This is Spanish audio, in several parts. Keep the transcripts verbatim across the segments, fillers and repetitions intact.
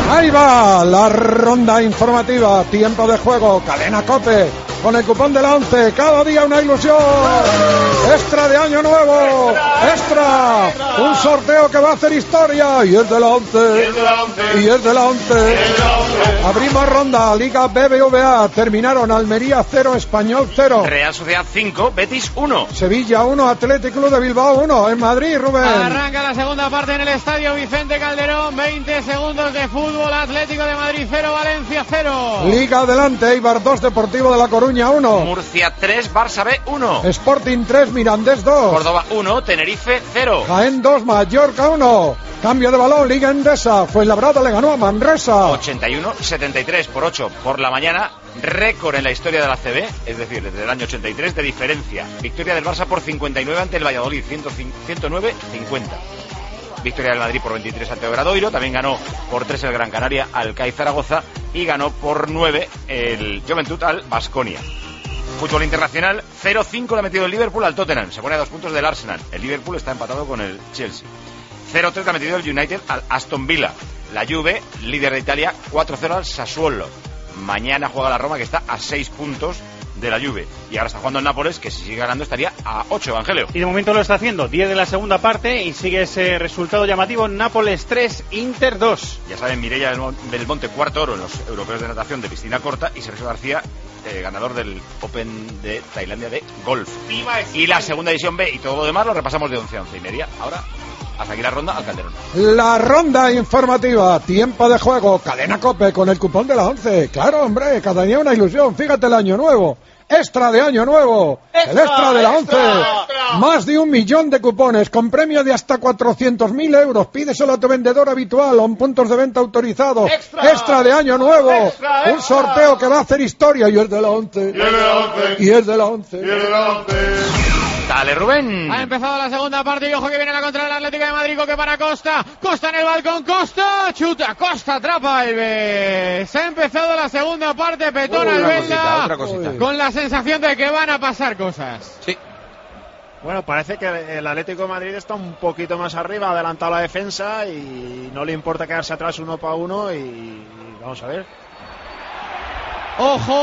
Ahí va la ronda informativa, tiempo de juego, Cadena COPE, con el cupón de la once, cada día una ilusión, extra de año nuevo, extra, un sorteo que va a hacer historia, y es de la once, y es de la once, abrimos ronda, Liga B B V A, terminaron Almería cero, Español cero, Real Sociedad cinco, Betis uno, Sevilla uno, Atlético Club de Bilbao uno, en Madrid, Rubén. Arranca la segunda parte en el estadio Vicente Calderón, veinte segundos de fútbol. Atlético de Madrid cero, Valencia cero. Liga adelante, Eibar dos, Deportivo de La Coruña uno. Murcia tres, Barça B uno. Sporting tres, Mirandés dos. Córdoba uno, Tenerife cero. Jaén dos, Mallorca uno. Cambio de balón, Liga Endesa. Fuenlabrada le ganó a Manresa. ochenta y uno setenta y tres por ocho por la mañana. Récord en la historia de la C B, es decir, desde el año ochenta y tres de diferencia. Victoria del Barça por cincuenta y nueve ante el Valladolid, ciento nueve cincuenta. Victoria del Madrid por veintitrés ante Obradoiro, también ganó por tres el Gran Canaria al C A I Zaragoza y ganó por nueve el Juventud al Baskonia. Fútbol internacional, cero cinco le ha metido el Liverpool al Tottenham, se pone a dos puntos del Arsenal. El Liverpool está empatado con el Chelsea. cero tres le ha metido el United al Aston Villa. La Juve, líder de Italia, cuatro cero al Sassuolo. Mañana juega la Roma, que está a seis puntos de la Juve, y ahora está jugando el Nápoles, que si sigue ganando estaría a ocho, Evangelio. Y de momento lo está haciendo, diez de la segunda parte, y sigue ese resultado llamativo, Nápoles tres, Inter dos. Ya saben, Mireia del Monte, cuarto oro en los europeos de natación de piscina corta, y Sergio García, eh, ganador del Open de Tailandia de golf. Y la segunda división B y todo lo demás lo repasamos de once a once y media. Ahora, hasta aquí la ronda al Calderón. La ronda informativa, tiempo de juego, Cadena COPE con el cupón de la once. Claro, hombre, cada día una ilusión. Fíjate el año nuevo. Extra de año nuevo, extra, el extra de la once, extra. Más de un millón de cupones con premio de hasta cuatrocientos mil euros. Pídeselo a tu vendedor habitual o en puntos de venta autorizados. Extra, extra de año nuevo, extra, un extra. Sorteo que va a hacer historia, y es de la once, y es de la once. Dale, Rubén. Ha empezado la segunda parte y ojo que viene la contra del Atlético de Madrid, que para Costa, Costa en el balcón, Costa, chuta, Costa atrapa Alves. Ha empezado la segunda parte, Petón Albelda, con la sensación de que van a pasar cosas. Sí. Bueno, parece que el Atlético de Madrid está un poquito más arriba, ha adelantado la defensa y no le importa quedarse atrás uno para uno y vamos a ver. Ojo,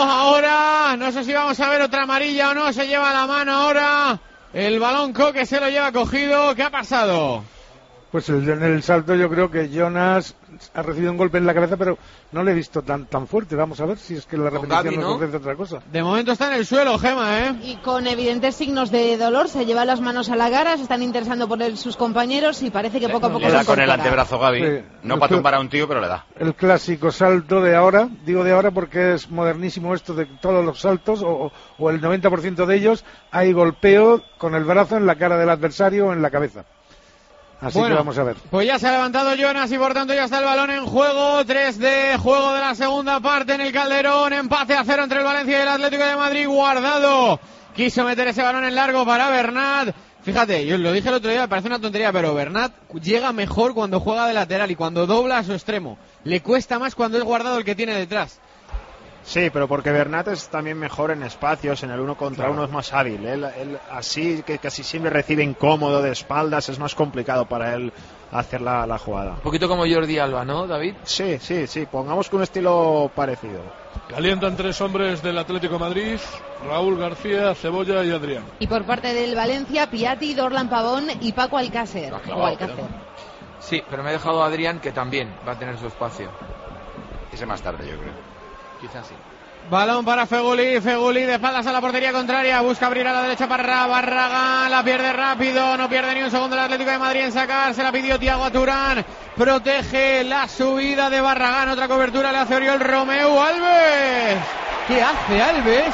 ahora, no sé si vamos a ver otra amarilla o no, se lleva la mano ahora el balón Coque, se lo lleva cogido. ¿Qué ha pasado? Pues el, en el salto yo creo que Jonas ha recibido un golpe en la cabeza, pero no le he visto tan tan fuerte. Vamos a ver si es que la repetición Gaby, ¿no? nos ofrece otra cosa. De momento está en el suelo, Gema, ¿eh? Y con evidentes signos de dolor, se lleva las manos a la cara, se están interesando por él sus compañeros y parece que poco a poco le da se con el antebrazo Gaby, sí, no para tumbar a un tío, pero le da. El clásico salto de ahora, digo de ahora porque es modernísimo esto de todos los saltos, o, o el noventa por ciento de ellos, hay golpeo con el brazo en la cara del adversario o en la cabeza. Así bueno, que vamos a ver. Pues ya se ha levantado Jonas y por tanto ya está el balón en juego. tres de juego de la segunda parte en el Calderón. Empate a cero entre el Valencia y el Atlético de Madrid. Guardado quiso meter ese balón en largo para Bernat. Fíjate, yo lo dije el otro día, me parece una tontería, pero Bernat llega mejor cuando juega de lateral y cuando dobla a su extremo. Le cuesta más cuando es Guardado el que tiene detrás. Sí, pero porque Bernat es también mejor en espacios, en el uno contra claro. uno es más hábil. Él, él así que casi siempre recibe incómodo de espaldas, es más complicado para él hacer la, la jugada. Un poquito como Jordi Alba, ¿no, David? Sí, sí, sí, pongamos que un estilo parecido. Calientan tres hombres del Atlético de Madrid, Raúl García, Cebolla y Adrián. Y por parte del Valencia, Piatti, Dorlan Pavón y Paco Alcácer. O Alcácer. Sí, pero me he dejado a Adrián, que también va a tener su espacio. Ese más tarde, yo creo. Quizás sí. Balón para Feguli, Feguli de espaldas a la portería contraria, busca abrir a la derecha para Barragán, la pierde rápido, no pierde ni un segundo el Atlético de Madrid en sacar, se la pidió Thiago a Turán, protege la subida de Barragán, otra cobertura le hace Oriol Romeu, Alves, ¿qué hace Alves?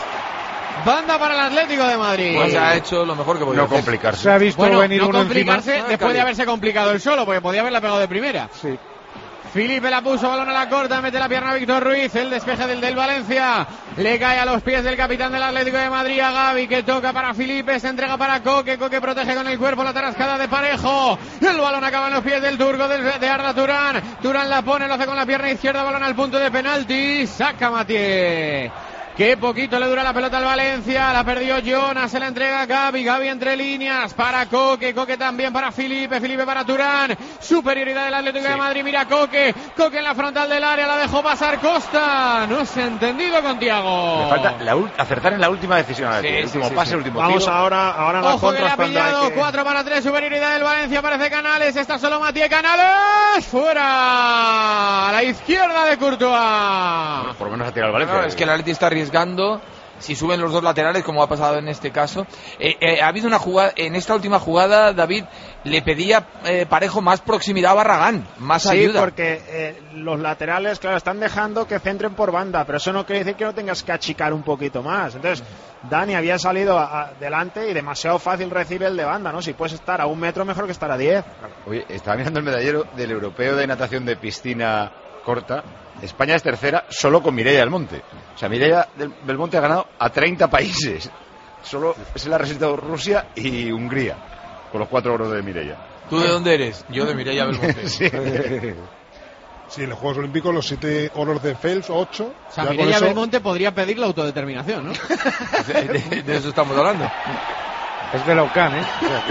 Banda para el Atlético de Madrid. Pues ha hecho lo mejor que podía no hacer. complicarse. Se ha visto bueno, venir no uno complicarse encima. después de haberse complicado el solo, porque podía haberla pegado de primera. Sí. Felipe la puso, balón a la corta, mete la pierna a Víctor Ruiz, el despeje del del Valencia, le cae a los pies del capitán del Atlético de Madrid, a Gavi, que toca para Felipe, se entrega para Coque, Coque protege con el cuerpo la tarascada de Parejo, el balón acaba en los pies del turco de, de Arda Turán, Turán la pone, lo hace con la pierna izquierda, balón al punto de penalti, saca Mathieu. Qué poquito le dura la pelota al Valencia. La perdió Jonas, se la entrega a Gavi. Gavi entre líneas para Coque. Coque también para Felipe. Felipe para Turán. Superioridad del Atlético sí. de Madrid. Mira Coque. Coque en la frontal del área. La dejó pasar Costa. No se ha entendido con Thiago. Le falta la ul- acertar en la última decisión. Sí, el último sí, pase, sí. el último Vamos tiro. ahora, ahora en la Ojo contra. que le ha pillado. Que... cuatro para tres. Superioridad del Valencia. Parece Canales. Está solo Matías Canales. Fuera. A la izquierda de Courtois. Bueno, por lo menos ha tirado el Valencia. No, es que el Atleti está arriesgando. Si suben los dos laterales, como ha pasado en este caso. Eh, eh, ha habido una jugada, en esta última jugada, David, le pedía eh, Parejo más proximidad a Barragán, más sí, ayuda. Sí, porque eh, los laterales, claro, están dejando que centren por banda, pero eso no quiere decir que no tengas que achicar un poquito más. Entonces, Dani había salido adelante y demasiado fácil recibe el de banda, ¿no? Si puedes estar a un metro, mejor que estar a diez. Oye, estaba mirando el medallero del europeo de natación de piscina corta. España es tercera solo con Mireia Belmonte. O sea, Mireia del Belmonte ha ganado a treinta países. Solo se le ha resistido Rusia y Hungría, con los cuatro oros de Mireia. ¿Tú de dónde eres? Yo de Mireia Belmonte. Sí. Sí, en los Juegos Olímpicos los siete oros de Phelps, ocho. O sea, Mireia eso... Belmonte podría pedir la autodeterminación, ¿no? de, de, de eso estamos hablando. Es de la U C A N, ¿eh?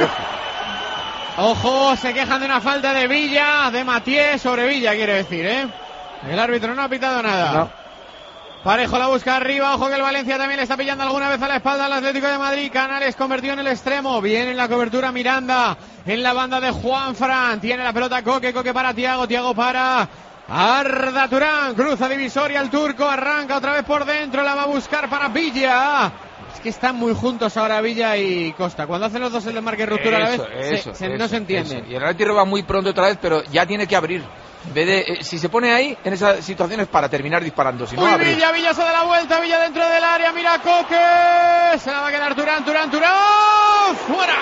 Ojo, se quejan de una falta de Villa, de Matías sobre Villa, quiere decir, ¿eh? El árbitro no ha pitado nada. No. Parejo la busca arriba. Ojo que el Valencia también le está pillando alguna vez a la espalda al Atlético de Madrid. Canales convertido en el extremo. Bien en la cobertura Miranda. En la banda de Juanfran. Tiene la pelota Coque. Coque para Thiago. Thiago para Arda Turán. Cruza divisoria el turco. Arranca otra vez por dentro. La va a buscar para Villa. Es que están muy juntos ahora Villa y Costa. Cuando hacen los dos el desmarque y ruptura a la vez, eso, se, se, eso, no se entiende. Eso. Y el Atlético va muy pronto otra vez, pero ya tiene que abrir. En vez de, eh, si se pone ahí, en esas situaciones, para terminar disparando. Si no, Uy, abrir. Villa, Villa se da la vuelta. Villa dentro del área. Mira Coque. Se la va a quedar Turán, Turán, Turán. ¡Fuera!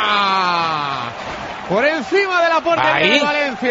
Por encima de la portería de Valencia.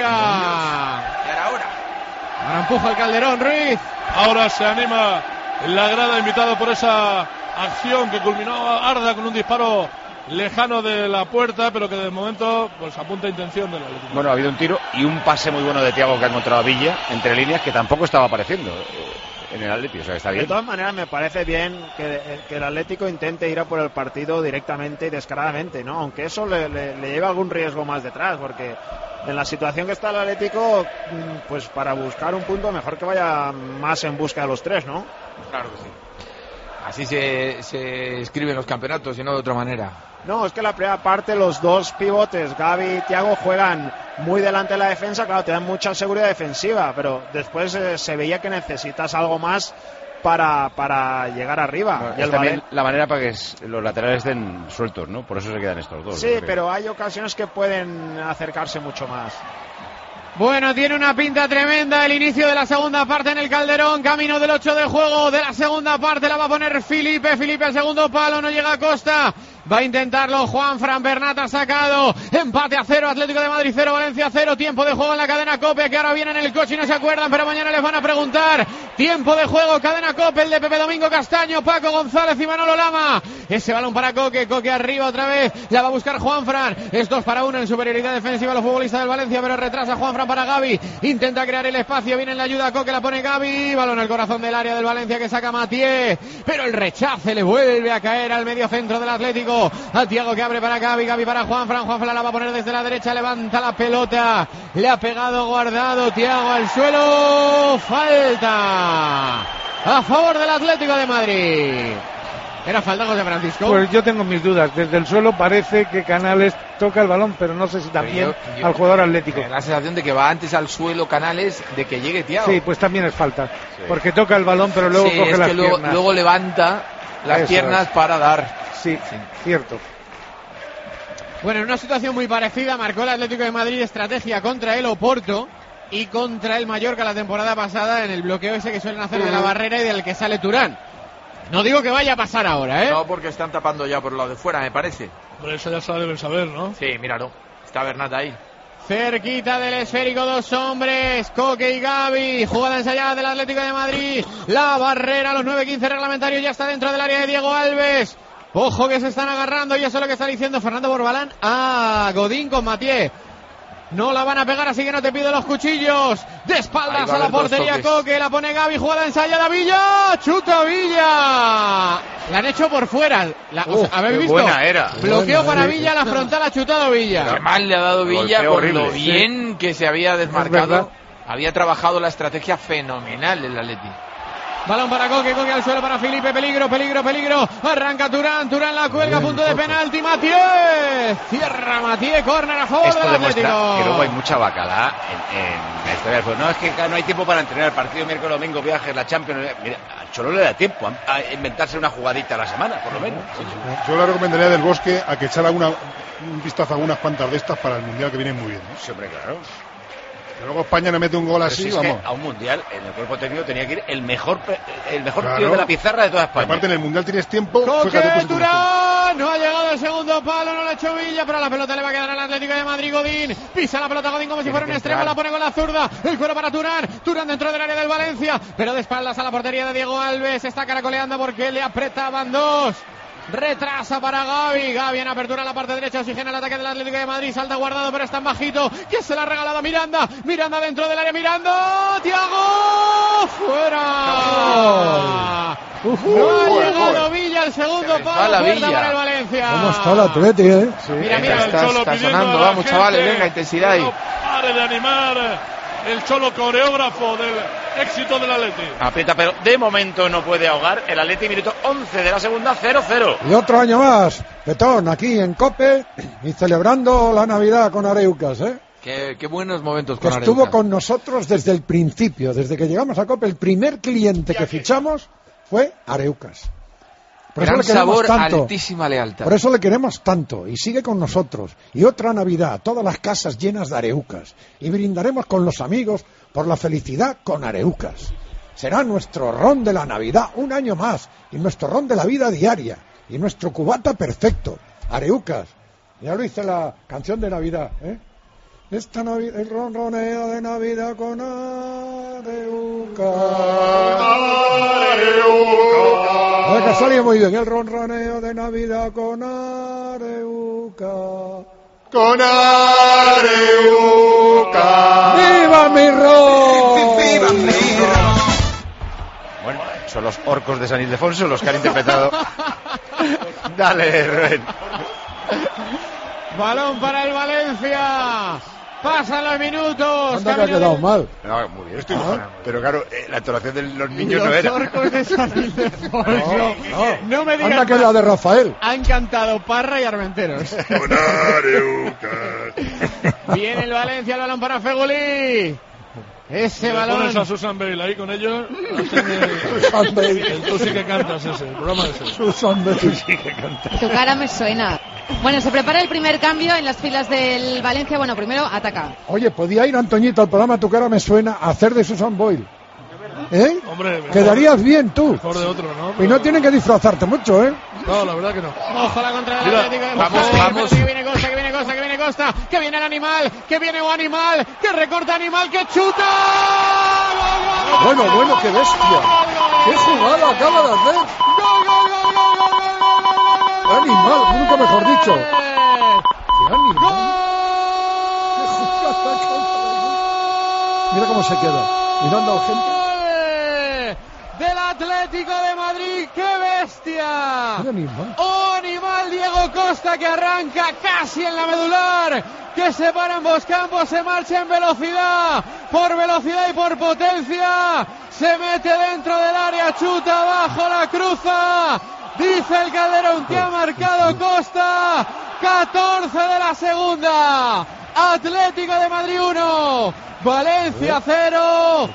Y ahora. Ahora empuja el Calderón, Ruiz. Ahora se anima en la grada, invitado por esa acción que culminó Arda con un disparo lejano de la puerta, pero que de momento pues apunta a intención del Atlético. Bueno, ha habido un tiro y un pase muy bueno de Thiago que ha encontrado a Villa entre líneas, que tampoco estaba apareciendo en el Atlético, o sea, está bien. De todas maneras, me parece bien que, que el Atlético intente ir a por el partido directamente y descaradamente, ¿no? Aunque eso le, le, le lleva algún riesgo más detrás, porque en la situación que está el Atlético, pues para buscar un punto mejor que vaya más en busca de los tres, ¿no? Claro que sí. Así se, se escriben los campeonatos y no de otra manera. No, es que la primera parte los dos pivotes, Gavi y Thiago, juegan muy delante de la defensa, claro, te dan mucha seguridad defensiva, pero después eh, se veía que necesitas algo más para, para llegar arriba. Bueno, y es el también Valen... la manera para que los laterales estén sueltos, ¿no? Por eso se quedan estos dos. Sí, pero hay ocasiones que pueden acercarse mucho más. Bueno, tiene una pinta tremenda el inicio de la segunda parte en el Calderón, camino del ocho de juego de la segunda parte, la va a poner Felipe, Felipe al segundo palo, no llega a Costa, va a intentarlo Juanfran, Bernat ha sacado, empate a cero, Atlético de Madrid cero, Valencia cero, tiempo de juego en la cadena COPE, que ahora vienen en el coche y no se acuerdan, pero mañana les van a preguntar, tiempo de juego, cadena COPE, el de Pepe Domingo Castaño, Paco González y Manolo Lama, ese balón para Coque, Coque arriba otra vez, la va a buscar Juanfran, es dos para uno en superioridad defensiva los futbolistas del Valencia, pero retrasa Juanfran para Gavi, intenta crear el espacio, viene en la ayuda a Coque, la pone Gavi, balón al corazón del área del Valencia que saca Matié, pero el rechace le vuelve a caer al medio centro del Atlético, a Thiago que abre para Gavi, Gavi para Juanfran, Juanfran la va a poner desde la derecha, levanta la pelota, le ha pegado Guardado, Thiago al suelo, falta a favor del Atlético de Madrid. ¿Era falta, José Francisco? Pues yo tengo mis dudas. Desde el suelo parece que Canales toca el balón, pero no sé si también yo, yo, al jugador atlético. Me da la sensación de que va antes al suelo Canales de que llegue Thiago. Sí, pues también es falta. Sí. Porque toca el balón, pero luego sí, coge es las que luego, piernas. Luego levanta las Eso piernas es. para dar. Sí, sí, cierto. Bueno, en una situación muy parecida marcó el Atlético de Madrid estrategia contra el Oporto y contra el Mallorca la temporada pasada en el bloqueo ese que suelen hacer uh-huh. de la barrera y del que sale Turán. No digo que vaya a pasar ahora, ¿eh? No, porque están tapando ya por el lado de fuera, me parece. Pero eso ya se lo deben saber, ¿no? Sí, míralo. Está Bernat ahí. Cerquita del esférico, dos hombres, Coque y Gavi, jugada ensayada del Atlético de Madrid, la barrera, los nueve quince reglamentarios, ya está dentro del área de Diego Alves. Ojo que se están agarrando y eso es lo que está diciendo Fernando Borbalán a Godín con Matié. No la van a pegar, así que no te pido los cuchillos. De espaldas a la portería Coque, la pone Gaby, jugada ensayada, Villa, chuta Villa. La han hecho por fuera. La, Uf, o sea, ¿habéis qué visto? Buena era. Bloqueo Buena, para sí. Villa, la frontal ha chutado Villa. Qué mal le ha dado Villa Golpeo con horrible. lo bien Sí. que se había verdad. desmarcado. Había trabajado la estrategia fenomenal el Atleti. Balón para Coque, Coque al suelo para Felipe, peligro, peligro, peligro. Arranca Turán, Turán la cuelga, Bien, punto de Coque. penalti, Mathieu. Cierra Mathieu, córner a favor Esto del demuestra Atlético. que luego hay mucha bacala en, en la historia del fútbol. No, es que no hay tiempo para entrenar. Partido miércoles, domingo, viajes, la Champions. Mira, al Cholo le da tiempo a, a inventarse una jugadita a la semana, por lo menos. Yo le recomendaría del Bosque a que echara una, un vistazo a unas cuantas de estas para el Mundial que viene muy bien, ¿no? Sí, hombre, claro. Que luego España no mete un gol Pero así, si es vamos. que a un mundial, en el cuerpo técnico tenía que ir el mejor pe- el mejor Claro. tío de la pizarra de toda España. Aparte en el Mundial tienes tiempo. Coque, fíjate tú si tienes tiempo. Turán, no ha llegado el segundo palo, no lo ha hecho Villa, pero la pelota le va a quedar al Atlético de Madrid. Godín pisa la pelota Godín como si fuera un extremo, la pone con la zurda, el cuero para Turán, Turán dentro del área del Valencia, pero de espaldas a la portería de Diego Alves, está caracoleando porque le apretaban dos. Retrasa para Gaby, Gaby en apertura en la parte derecha, oxigena el ataque del Atlético de Madrid, salta Guardado pero está en bajito, que se la ha regalado a Miranda, Miranda dentro del área, Miranda, Thiago, fuera. No ha llegado Villa, el segundo palo, la puerta Villa. para el Valencia. ¿Cómo está el Atleti, eh? Mira, mira, el está, Cholo está pidiendo sonando, a la vamos gente chavales, venga, intensidad que ahí. no pare de animar el Cholo coreógrafo del éxito del Atleti. Aprieta, pero de momento no puede ahogar. El Atleti, minuto once de la segunda, cero cero. Y otro año más, Petón, aquí en COPE y celebrando la Navidad con Areucas, ¿eh? Qué, qué buenos momentos Que con estuvo Areuca. con nosotros desde el principio, desde que llegamos a COPE, el primer cliente que fichamos fue Areucas. Por eso Gran le queremos sabor, tanto. altísima lealtad. Por eso le queremos tanto y sigue con nosotros. Y otra Navidad, todas las casas llenas de Areucas. Y brindaremos con los amigos por la felicidad con Areucas. Será nuestro ron de la Navidad un año más. Y nuestro ron de la vida diaria. Y nuestro cubata perfecto. Areucas. Ya lo hice la canción de Navidad, ¿eh? Esta Navidad, el ronroneo de Navidad con Areucas. A ver, que salió muy bien el ronroneo de Navidad con Areuca. Con Areuca. ¡Viva mi ron! ¡Viva mi ron! Bueno, son los orcos de San Ildefonso los que han interpretado. Dale, Rubén. Balón para el Valencia. Pasan los minutos. Anda que ha Camino quedado de- mal. No, muy bien, estoy pero claro, eh, la entonación de los niños Los no era. orcos de San Ildefonso. No, No me digas Anda que más. la de Rafael. Han cantado Parra y Armenteros. Con Areuca. Viene el Valencia, el balón para Feguli. Ese Le pones a balón. Susan Bale ahí con ellos. hacen el- Susan Bale. el Tú sí que cantas ese, el programa ese. Susan Bale. Tu cara me suena. Bueno, se prepara el primer cambio en las filas del Valencia. Bueno, primero ataca. Oye, podía ir Antoñito al programa Tu cara me suena a hacer de Susan Boyle. ¿Eh? Hombre, mejor- Quedarías bien tú. Mejor de otro, ¿no? Y no tienen que disfrazarte mucho, ¿eh? No, la verdad que no. Ojo la contra del Mira, Atlético de vamos, Madrid. vamos. Que viene Costa, que viene Costa, que viene Costa, que viene el animal, que viene un animal, que recorta animal, que chuta. ¡Gol, gol, gol! Bueno, bueno, qué bestia. ¡Qué jugada acaba de hacer! ¡Gol, gol, gol, gol, gol, gol, gol, gol, gol! Animal, nunca mejor dicho. ¡Gol! ¡Qué animal! Mira cómo se queda. Mirando al gente. Del Atlético de Madrid, ¡qué bestia! ¡Qué animal! ¡Oh, animal! Diego Costa que arranca casi en la medular, que se para en ambos campos, se marcha en velocidad, por velocidad y por potencia, se mete dentro del área, chuta abajo, la cruza, dice el Calderón que ha marcado Costa, catorce de la segunda, Atlético de Madrid uno, Valencia cero,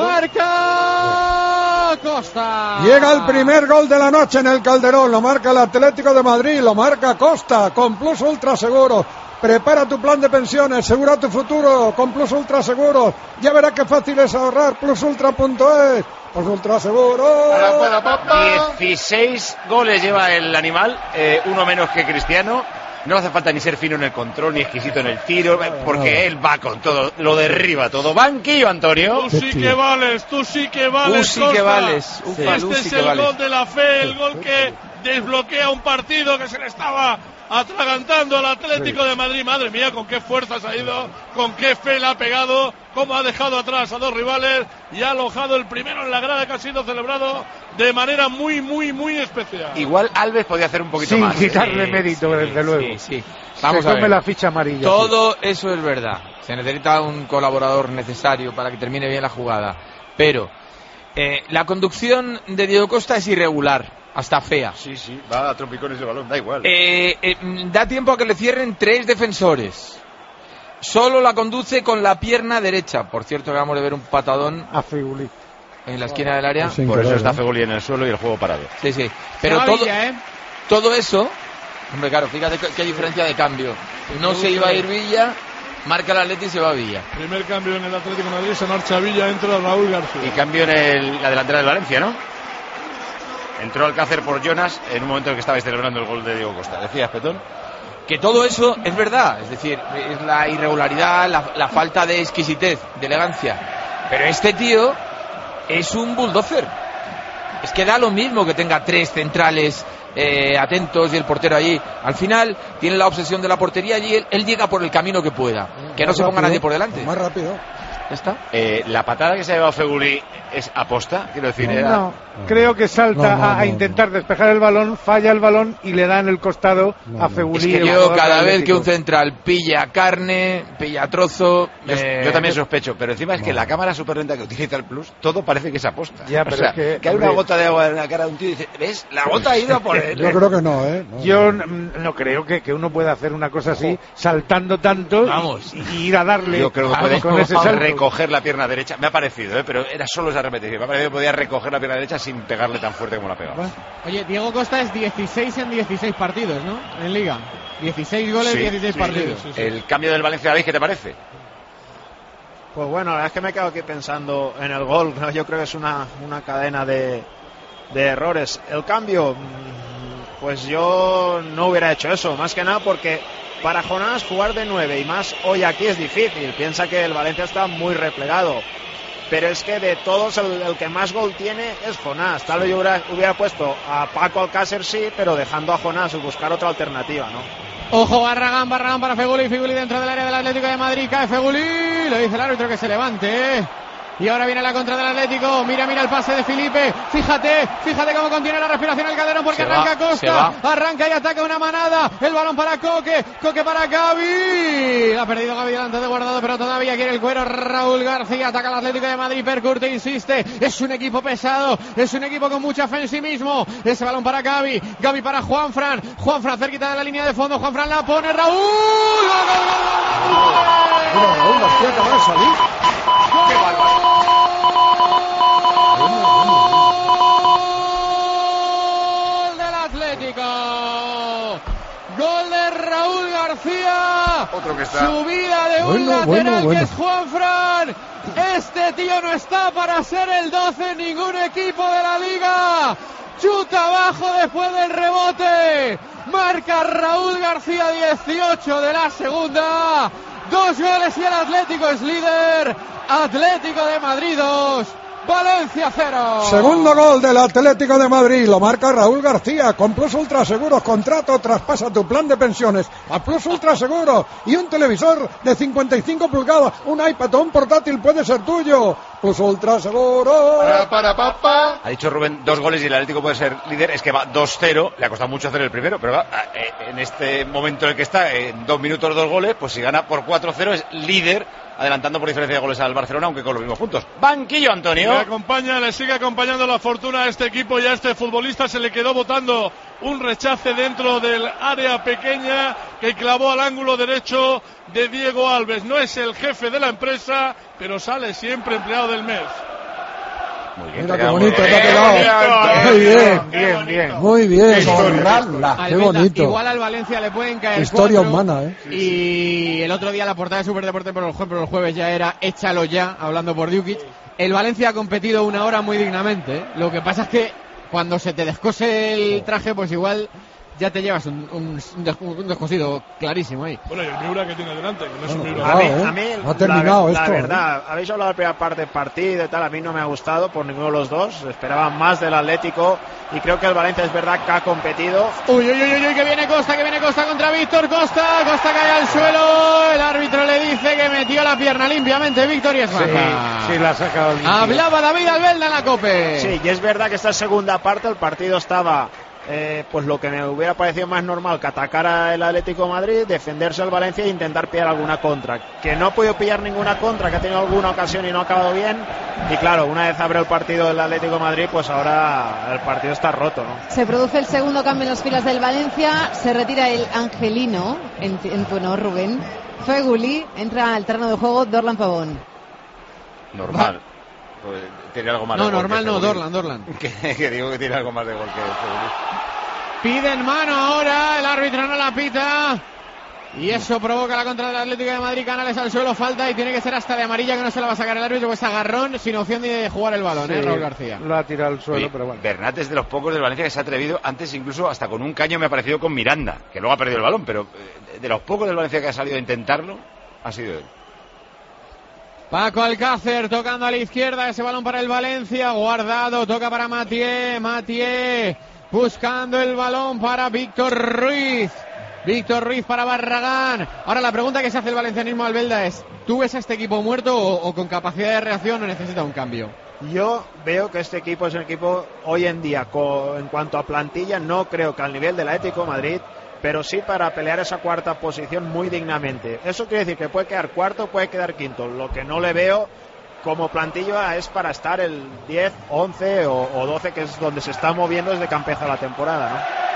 marca Costa. Llega el primer gol de la noche en el Calderón, lo marca el Atlético de Madrid, lo marca Costa, con Plus Ultra Seguros. Prepara tu plan de pensiones, segura tu futuro con Plus Ultra Seguros. Ya verás qué fácil es ahorrar, plus ultra punto es. Plus Ultra Seguros. dieciséis goles lleva el animal, eh, uno menos que Cristiano. No hace falta ni ser fino en el control, ni exquisito en el tiro, porque él va con todo, lo derriba todo. Banquillo, Antonio. Tú sí que vales, tú sí que vales. Tú sí Costa. que vales. Ufa, Este tú es sí que el vales. gol de la fe, el gol que desbloquea un partido que se le estaba atragantando al Atlético sí. de Madrid. Madre mía, con qué fuerzas ha ido, con qué fe le ha pegado, cómo ha dejado atrás a dos rivales y ha alojado el primero en la grada, que ha sido celebrado de manera muy, muy, muy especial. Igual Alves podía hacer un poquito sin más. Sin quitarle sí, mérito, sí, desde sí, luego. Sí, sí. Vamos Se a come ver. la ficha amarilla. Todo sí. eso es verdad. Se necesita un colaborador necesario para que termine bien la jugada. Pero eh, la conducción de Diego Costa es irregular, hasta fea. Sí, sí, va a trompicones de balón, da igual. Eh, eh, da tiempo a que le cierren tres defensores. Solo la conduce con la pierna derecha. Por cierto, acabamos de ver un patadón a Feguli en la esquina del área. Por eso está Feguli en el suelo y el juego parado. Sí, sí. Pero todo, Villa, ¿eh? todo eso, hombre, claro, fíjate qué diferencia de cambio. No se iba a ir Villa, marca el Atleti y se va a Villa. Primer cambio en el Atlético de Madrid, se marcha Villa, entra Raúl García. Y cambio en el, la delantera del Valencia, ¿no? Entró Alcácer por Jonas en un momento en que estabais celebrando el gol de Diego Costa. ¿Decías, Petón? Que todo eso es verdad, es decir, es la irregularidad, la, la falta de exquisitez, de elegancia. Pero este tío es un bulldozer. Es que da lo mismo que tenga tres centrales eh, atentos y el portero allí. Al final tiene la obsesión de la portería y él, él llega por el camino que pueda. Que no se ponga nadie por delante. Más rápido. ¿Ya está? Eh, ¿La patada que se ha llevado Feguli es aposta? Quiero decir, era... No, creo que salta no, no, a, a intentar no. despejar el balón, falla el balón y le da en el costado no, a Feguli. Es que yo cada vez que un central pilla carne, pilla trozo... Yo, eh, yo también sospecho, pero encima es que la cámara super lenta que utiliza el Plus, todo parece que es aposta. Ya, pero o sea, es que, que hay hombre, una gota de agua en la cara de un tío y dice, ¿ves? La gota ha ido por él. Yo creo que no, ¿eh? No, yo no, no creo que, que uno pueda hacer una cosa así, saltando tanto Vamos. Y, y ir a darle. Yo creo que puede con ese salto. recoger la pierna derecha. Me ha parecido, ¿eh? Pero era solo esa repetición. Me ha parecido que podía recoger la pierna derecha sin pegarle tan fuerte como la pegaba. Oye, Diego Costa es dieciséis en dieciséis partidos, ¿no? En Liga. dieciséis goles, sí, dieciséis sí, partidos. Sí, sí, sí. El cambio del Valencia, David, ¿qué te parece? Pues bueno, la verdad es que me quedo aquí pensando en el gol. Yo creo que es una, una cadena de, de errores. El cambio, pues yo no hubiera hecho eso. Más que nada porque para Jonás jugar de nueve y más hoy aquí es difícil. Piensa que el Valencia está muy replegado. Pero es que de todos el, el que más gol tiene es Jonás. Tal vez yo hubiera, hubiera puesto a Paco Alcácer, sí, pero dejando a Jonás y buscar otra alternativa, ¿no? Ojo, Barragán, Barragán para Feguli, Feguli dentro del área del Atlético de Madrid, cae Feguli, le dice el árbitro que se levante, ¿eh? Y ahora viene la contra del Atlético. Mira, mira el pase de Felipe. Fíjate, fíjate cómo contiene la respiración el Calderón porque se arranca va, Costa. Arranca y ataca una manada. El balón para Coque. Coque para Gavi. Ha perdido Gavi delante de Guardado, pero todavía quiere el cuero. Raúl García ataca al Atlético de Madrid. Percurte, insiste. Es un equipo pesado. Es un equipo con mucha fe en sí mismo. Ese balón para Gavi. Gavi para Juanfran. Juanfran cerquita de la línea de fondo. Juanfran la pone. Raúl. Mira, Raúl García acaba de salir. ¡Qué bárbaro! ¡Gol del Atlético! ¡Gol de Raúl García! Otro que está. Subida de un bueno, lateral bueno, bueno. que es Juanfran. Este tío no está para ser el doce en ningún equipo de la liga. Chuta abajo después del rebote. Marca Raúl García, dieciocho de la segunda. Dos goles y el Atlético es líder. Atlético de Madrid dos, Valencia cero. Segundo gol del Atlético de Madrid, lo marca Raúl García con Plus Ultra Seguros. Contrato, traspasa tu plan de pensiones a Plus Ultra Seguros y un televisor de cincuenta y cinco pulgadas, un iPad o un portátil puede ser tuyo. Plus Ultra Seguros. Para, para, papá. Ha dicho Rubén dos goles y el Atlético puede ser líder. Es que va dos cero. Le ha costado mucho hacer el primero, pero va, en este momento en el que está, en dos minutos dos goles, pues si gana por cuatro cero es líder, adelantando por diferencia de goles al Barcelona, aunque con los mismos puntos. Banquillo, Antonio. Le acompaña, le sigue acompañando la fortuna a este equipo y a este futbolista. Se le quedó botando un rechace dentro del área pequeña que clavó al ángulo derecho de Diego Alves. No es el jefe de la empresa, pero sale siempre empleado del mes. Muy bien, mira qué bonito te ha quedado. Muy bien, bien, bien. Muy bien. Honrarla. Qué bonito. Igual al Valencia le pueden caer historia cuatro, humana, ¿eh? Y el otro día la portada de Superdeporte por los, por los jueves ya era échalo ya, hablando por Djukic. El Valencia ha competido una hora muy dignamente, ¿eh? Lo que pasa es que cuando se te descose el traje, pues igual ya te llevas un, un, un descosido clarísimo ahí. Bueno, y el Miura que tiene delante, que no es un Bueno, Miura. A mí, ¿eh? a mí No ha terminado la, esto, la verdad, habéis hablado de la primera parte del partido y tal, a mí no me ha gustado por ninguno de los dos, esperaba más del Atlético y creo que el Valencia es verdad que ha competido. Uy, uy, uy, uy, que viene Costa, que viene Costa contra Víctor Costa, Costa cae al suelo, el árbitro le dice que metió la pierna limpiamente Víctor y es baja. Sí, sí, la ha sacado limpio. Hablaba David Albelda en la COPE. Sí, y es verdad que esta segunda parte el partido estaba eh, pues lo que me hubiera parecido más normal, que atacara el Atlético de Madrid, defenderse al Valencia e intentar pillar alguna contra, que no ha podido pillar ninguna contra, que ha tenido alguna ocasión y no ha acabado bien, y claro, una vez abre el partido del Atlético de Madrid, pues ahora el partido está roto, ¿no? Se produce el segundo cambio en las filas del Valencia, se retira el angelino en, en tu honor, Rubén. Feguli, entra al terreno de juego Dorlan Pavón. Normal. Pues, tiene algo más No, de gol normal que no, Feguli. Dorlan, Dorlan. Que, que digo que tiene algo más de gol que Feguli. Piden mano ahora, el árbitro no la pita. Y eso provoca la contra del Atlético de Madrid. Canales al suelo, falta y tiene que ser hasta de amarilla, que no se la va a sacar el árbitro, pues agarrón sin opción de jugar el balón, Sí, ¿eh? Raúl García. Lo ha tirado al suelo, Oye, pero bueno. Bernat es de los pocos del Valencia que se ha atrevido, antes incluso hasta con un caño me ha parecido con Miranda, que luego ha perdido el balón, pero eh, de los pocos del Valencia que ha salido a intentarlo, ha sido él. Paco Alcácer tocando a la izquierda, ese balón para el Valencia, guardado, toca para Mathieu, Mathieu buscando el balón para Víctor Ruiz, Víctor Ruiz para Barragán. Ahora la pregunta que se hace el valencianismo Albelda es, ¿tú ves a este equipo muerto o, o con capacidad de reacción o necesita un cambio? Yo veo que este equipo es un equipo hoy en día, co- en cuanto a plantilla, no creo que al nivel del Atlético de Madrid, pero sí para pelear esa cuarta posición muy dignamente. Eso quiere decir que puede quedar cuarto, puede quedar quinto. Lo que no le veo como plantilla es para estar el diez, once o, o doce, que es donde se está moviendo desde que empieza la temporada, ¿no?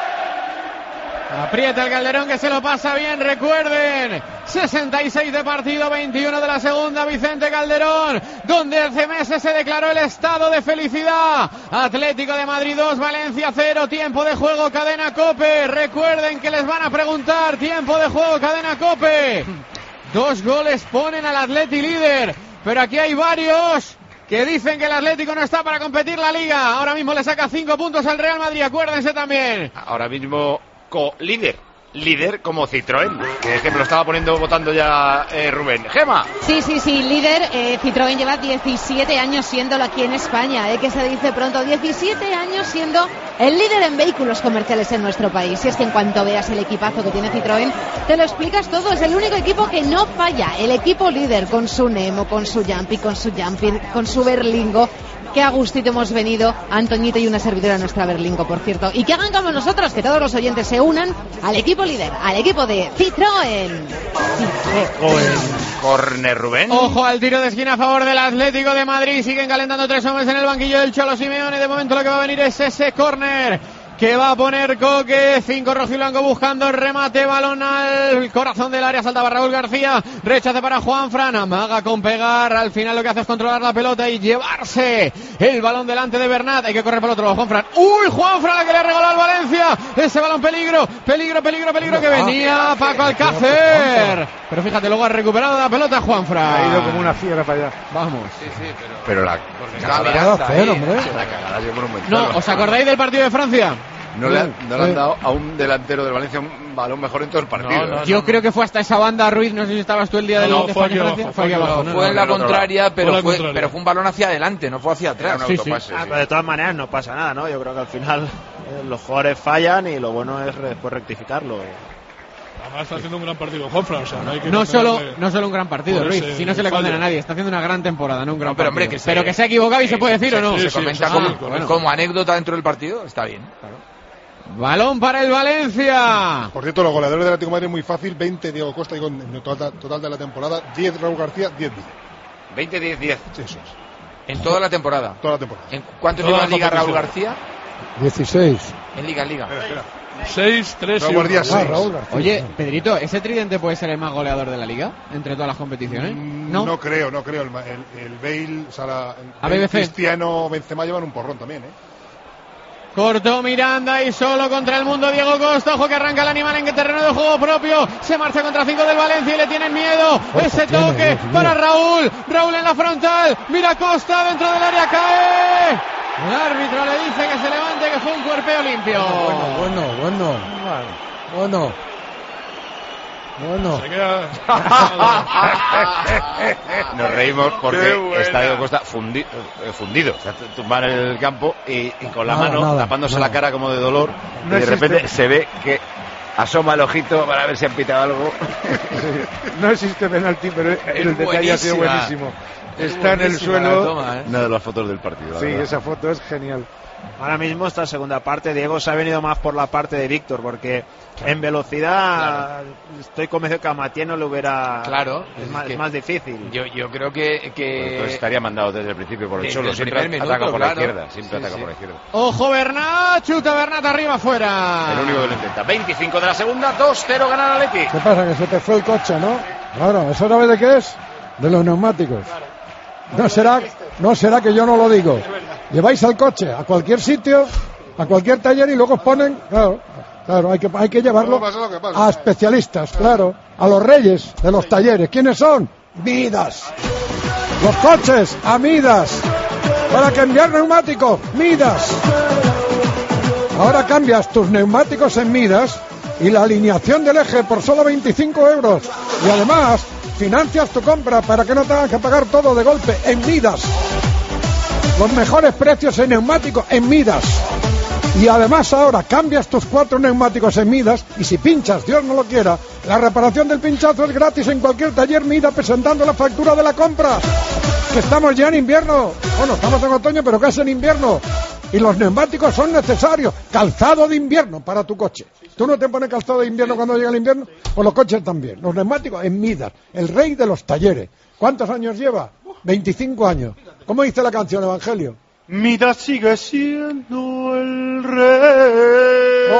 Aprieta el Calderón, que se lo pasa bien, recuerden, sesenta y seis de partido, veintiuno de la segunda, Vicente Calderón, donde hace meses se declaró el estado de felicidad. Atlético de Madrid dos, Valencia cero, tiempo de juego, cadena COPE. Recuerden que les van a preguntar, tiempo de juego, cadena COPE. Dos goles ponen al Atleti líder, pero aquí hay varios que dicen que el Atlético no está para competir la Liga. Ahora mismo le saca cinco puntos al Real Madrid, acuérdense también. Ahora mismo co-líder, líder como Citroën, que es que me lo estaba poniendo votando ya eh, Rubén. Gema. Sí, sí, sí, líder. eh, Citroën lleva diecisiete años siéndolo aquí en España, eh, que se dice pronto, diecisiete años siendo el líder en vehículos comerciales en nuestro país. Y es que en cuanto veas el equipazo que tiene Citroën, te lo explicas todo. Es el único equipo que no falla, el equipo líder, con su Nemo, con su Jumpy, con su Jumpy, con su Berlingo. Qué a gustito hemos venido, Antoñito y una servidora nuestra Berlingo, por cierto. Y que hagan como nosotros, que todos los oyentes se unan al equipo líder, al equipo de Citroën. Citroën. Corner, Rubén. Ojo al tiro de esquina a favor del Atlético de Madrid. Siguen calentando tres hombres en el banquillo del Cholo Simeone. De momento lo que va a venir es ese córner que va a poner Coque. Cinco rojiblanco buscando remate, balón al corazón del área, saltaba Raúl García, rechace para Juanfran, amaga con pegar, al final lo que hace es controlar la pelota y llevarse el balón delante de Bernat. Hay que correr por el otro lado, Juanfran. ¡Uy, Juanfran, la que le regaló al Valencia! Ese balón peligro, peligro, peligro, peligro, que venía Paco Alcácer. Pero fíjate, luego ha recuperado la pelota Juanfran. Ha ido como una fiera para allá. Vamos. Sí, sí, pero... Pero la Estaba cagada, mirando hacer, ahí. hombre. la cagada dio monumental. No, ¿os acordáis del partido de Francia? No le, han, no le han dado a un delantero del Valencia un balón mejor en todo el partido. No, no, Yo creo que fue hasta esa banda, Ruiz, no sé si estabas tú el día No, del no, de fue aquí España-Francia. abajo, Fue aquí fue aquí abajo, abajo. ¿no? Fue en la del otro contraria, Fue pero la fue, contraria. pero fue un balón hacia adelante, no fue hacia Era atrás. un Sí, sí. autopase, Ah, sí. pero de todas maneras no pasa nada, ¿no? Yo creo que al final eh, los jugadores fallan y lo bueno es después rectificarlo. Además está haciendo un gran partido Juanfran, o sea, no hay que No solo, condenarle no solo un gran partido, por Ruiz, ese si no se le fallo. condena a nadie, está haciendo una gran temporada, no un gran No, pero, hombre, partido. que se- pero que se ha equivocado y se puede decir o no. sí, Se sí, comenta sí, como, sí, correcto. como anécdota dentro del partido, está bien. Claro. Balón para el Valencia. Por cierto, los goleadores del Atlético de Madrid es muy fácil: veinte Diego Costa, digo, en el total, total de la temporada, diez Raúl García, diez Villa. veinte diez diez. Sí, eso es. En toda la temporada. Toda la temporada. ¿En ¿Cuántos Toda lleva en la Liga Raúl competición. García? dieciséis. En Liga, en Liga. Espera, espera. seis, tres y Raúl uno. García, Ah, seis. Raúl García. Oye, Pedrito, ¿ese tridente puede ser el más goleador de la liga entre todas las competiciones? Mm, No. No creo, no creo. El, el, el Bale, Sara, el A B B C. Cristiano, Benzema llevan un porrón también, ¿eh? Cortó Miranda y solo contra el mundo Diego Costa. Ojo que arranca el animal en terreno de juego propio. Se marcha contra cinco del Valencia y le tienen miedo. Ojo, Ese tiene, toque Dios mío. para Raúl. Raúl en la frontal. Mira Costa dentro del área. Cae. El árbitro le dice que se levante, que fue un cuerpeo limpio. Bueno, bueno, bueno. Bueno. Bueno. Se queda... Nos reímos porque está Diego Costa fundi, eh, fundido. O sea, tumba en el campo y, y con la Nada, mano nada, tapándose nada. la cara como de dolor. No y de existe. repente se ve que asoma el ojito para ver si han pitado algo. No existe penalti, pero el detalle ha sido buenísimo. Es Está en el buenísima la suelo. toma, ¿eh? Una de las fotos del partido. la Sí, verdad. esa foto es genial. Ahora mismo esta segunda parte, Diego se ha venido más por la parte de Víctor, porque en velocidad estoy convencido que a Mathieu no le hubiera... Claro, es, es más, que- es más difícil. Yo, yo creo que, que... Pues entonces estaría mandado desde el principio por el Desde Cholo. el Siempre primer ataca minuto, por la claro. izquierda. Siempre Sí, ataca sí. por la izquierda. Ojo Bernat, chuta Bernat arriba fuera. El único que lo intenta. veinticinco de la segunda, dos cero gana el Athletic. ¿Qué pasa? Que se te fue el coche, ¿no? Claro, ¿eso sabes de qué es? De los neumáticos. No será, no será que yo no lo digo. Lleváis el coche a cualquier sitio, a cualquier taller y luego os ponen, claro, claro, hay que, hay que llevarlo Luego pasa lo que pasa. a especialistas, claro, a los reyes de los talleres. ¿Quiénes son? Midas. Los coches a Midas. Para cambiar neumáticos, Midas. Ahora cambias tus neumáticos en Midas y la alineación del eje por solo veinticinco euros. Y además financias tu compra para que no tengas que pagar todo de golpe en Midas. Los mejores precios en neumáticos en Midas. Y además ahora cambias tus cuatro neumáticos en Midas y si pinchas, Dios no lo quiera, la reparación del pinchazo es gratis en cualquier taller Midas presentando la factura de la compra. Que estamos ya en invierno. Bueno, estamos en otoño, pero casi en invierno. Y los neumáticos son necesarios. Calzado de invierno para tu coche. ¿Tú no te pones calzado de invierno cuando llega el invierno? Pues los coches también. Los neumáticos en Midas, el rey de los talleres. ¿Cuántos años lleva? veinticinco años. ¿Cómo dice la canción, Evangelio? Midas sigue siendo el rey.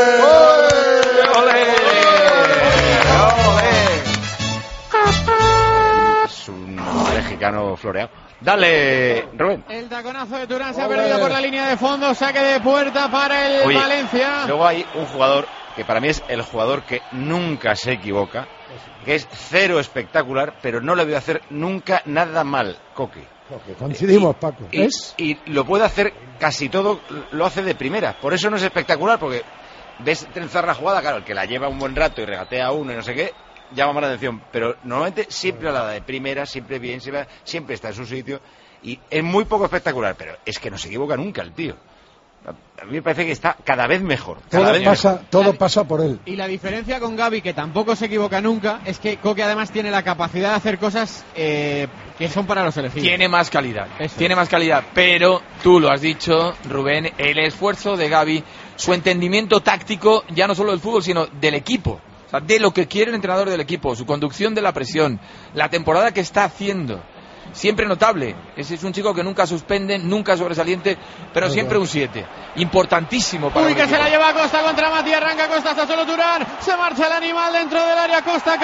Es un mexicano floreado. Dale, Rubén. El taconazo de Turán se ha perdido por la línea de fondo, saque de puerta para el Oye, Valencia. Luego hay un jugador que para mí es el jugador que nunca se equivoca, que es cero espectacular, pero no le voy a hacer nunca nada mal, Coque. Coincidimos, Paco. Y, ¿Es? y lo puede hacer casi todo, lo hace de primera. Por eso no es espectacular, porque ves trenzar la jugada, claro, el que la lleva un buen rato y regatea a uno y no sé qué, llama más la atención. Pero normalmente siempre la da de primera, siempre bien, siempre, siempre está en su sitio. Y es muy poco espectacular, pero es que no se equivoca nunca el tío. A mí me parece que está cada vez mejor. Cada Todo vez pasa, mejor. todo pasa por él. Y la diferencia con Gavi, que tampoco se equivoca nunca, es que Coque además tiene la capacidad de hacer cosas eh, que son para los elegidos. Tiene más calidad, Eso. tiene más calidad, pero tú lo has dicho, Rubén, el esfuerzo de Gavi, su entendimiento táctico, ya no solo del fútbol, sino del equipo, o sea, de lo que quiere el entrenador del equipo, su conducción de la presión, la temporada que está haciendo, siempre notable. Ese es un chico que nunca suspende, nunca sobresaliente, pero siempre un siete. Importantísimo para Uy, un que se equipo. la lleva Costa contra Mati, arranca Costa, hasta solo Turán, se marcha el animal dentro del área, Costa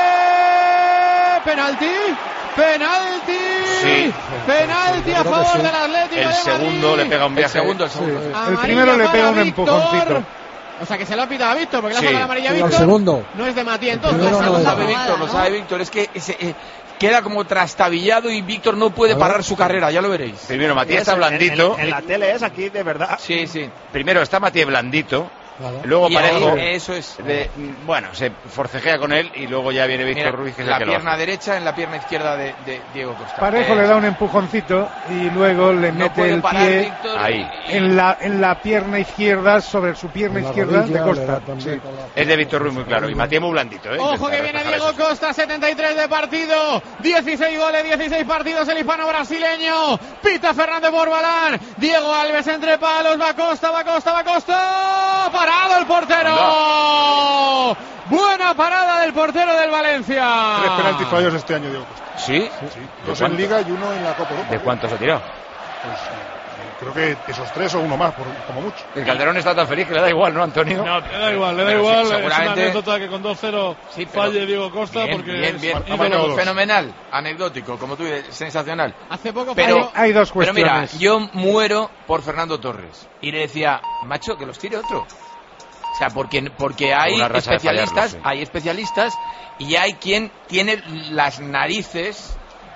cae, penalti, penalti, Sí. penalti a Yo creo que favor sí. del Atlético El de segundo Madrid. le pega un El viaje. segundo, el segundo. Sí. El Amarilla primero le para pega un Víctor. empujoncito. O sea que se lo ha pitado a Víctor, porque Sí. le ha sacado la amarilla a Sí, al Víctor. segundo. No es de Mati, entonces. primero no Lo es. sabe Jugada, Víctor, lo ¿no? sabe Víctor, es que ese, eh, queda como trastabillado y Víctor no puede A ver. parar su carrera, ya lo veréis. Primero Matías está En- blandito. En, en la tele es aquí, de verdad. Sí, sí. Primero está Matías blandito. Claro. Luego Y ahí, Parejo. eso es. de- bueno, se forcejea con él y luego ya viene Víctor Mira, Ruiz, que es la el que lo pierna hace. derecha en la pierna izquierda de, de Diego Costa. Parejo Eh, le da un empujoncito y luego le no mete puede el parar pie Víctor. Ahí. en la, en la pierna izquierda, sobre su pierna En la izquierda rodilla, de le Costa. da también Sí. con la- Es de Víctor Ruiz muy claro. Y Matías muy blandito, ¿eh? Ojo Intenta que viene reflejar Diego eso. Costa, setenta y tres de partido, dieciséis goles, dieciséis partidos, el hispano brasileño, pita Fernández Borbalán, Diego Alves entre palos, va Costa, va Costa, va Costa, parado el portero, buena parada del portero del Valencia. Tres penaltis fallos este año, Diego Costa. ¿Sí? Sí, dos en Liga y uno en la Copa Europa. ¿De cuántos ha tirado? Pues, eh, creo que esos tres o uno más, por- como mucho. El Calderón está tan feliz que le da igual, ¿no, Antonio? No, le da igual, le da Pero sí, igual. Es una seguramente- anécdota que con dos cero Sí, pero- falle Diego Costa Bien, porque bien, es bien. ha marcado dos. Fenomenal, anecdótico, como tú dices, sensacional. Hace poco Pero, falló- Hay dos pero mira, cuestiones. yo muero por Fernando Torres. Y le decía, macho, que los tire otro. O sea, porque, porque hay Una racha de especialistas, fallarlos, sí. hay especialistas y hay quien tiene las narices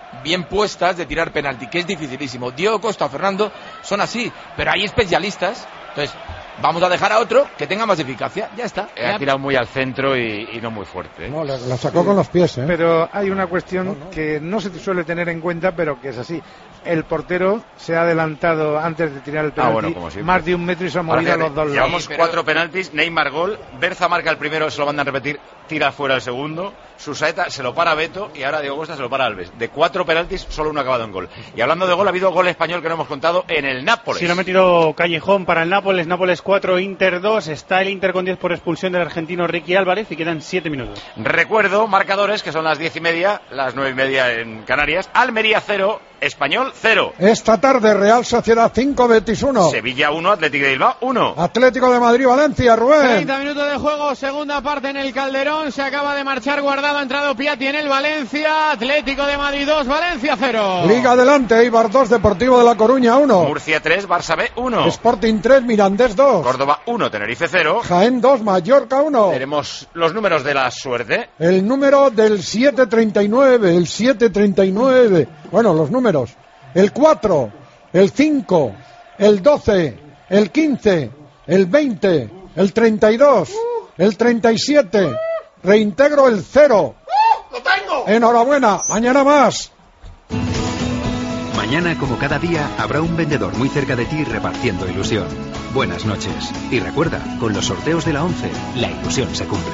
bien puestas de tirar penalti, que es dificilísimo. Diego Costa o Fernando son así, pero hay especialistas. Entonces, vamos a dejar a otro que tenga más eficacia. Ya está. Ha tirado muy al centro y, y no muy fuerte, ¿eh? No, la, la sacó sí. con los pies, ¿eh? Pero hay una cuestión no, no. que no se suele tener en cuenta, pero que es así. El portero se ha adelantado antes de tirar el penalti ah, bueno, más de un metro y se ha movido a los dos lados. Llevamos sí, pero... cuatro penaltis, Neymar gol, Berza marca el primero, se lo mandan a repetir, tira fuera el segundo, Susaeta se lo para Beto y ahora Diego Costa se lo para Alves. De cuatro penaltis, solo uno ha acabado en gol. Y hablando de gol, ha habido gol español que no hemos contado en el Nápoles. Sí, lo ha metido Callejón para el Nápoles, Nápoles cuatro, Inter dos, está el Inter con diez por expulsión del argentino Ricky Álvarez y quedan siete minutos. Recuerdo, marcadores, que son las diez y media, las nueve y media en Canarias, Almería cero, Español cero. Esta tarde Real Sociedad cinco, Betis uno. Sevilla uno, Atlético de Bilbao uno. Atlético de Madrid, Valencia, Rubén. treinta minutos de juego, segunda parte en el Calderón. Se acaba de marchar Guardado, ha entrado Piatti en el Valencia. Atlético de Madrid dos, Valencia cero. Liga adelante, Eibar dos, Deportivo de La Coruña uno. Murcia tres, Barça B uno. Sporting tres, Mirandés dos. Córdoba uno, Tenerife cero. Jaén dos, Mallorca uno. Tenemos los números de la suerte. El número del siete treinta y nueve, el siete treinta y nueve. Bueno, los números. El cuatro, el cinco, el doce, el quince, el veinte, el treinta y dos, el treinta y siete. Reintegro el cero. ¡Lo tengo! Enhorabuena, mañana más. Mañana, como cada día, habrá un vendedor muy cerca de ti repartiendo ilusión. Buenas noches. Y recuerda, con los sorteos de la once, la ilusión se cumple.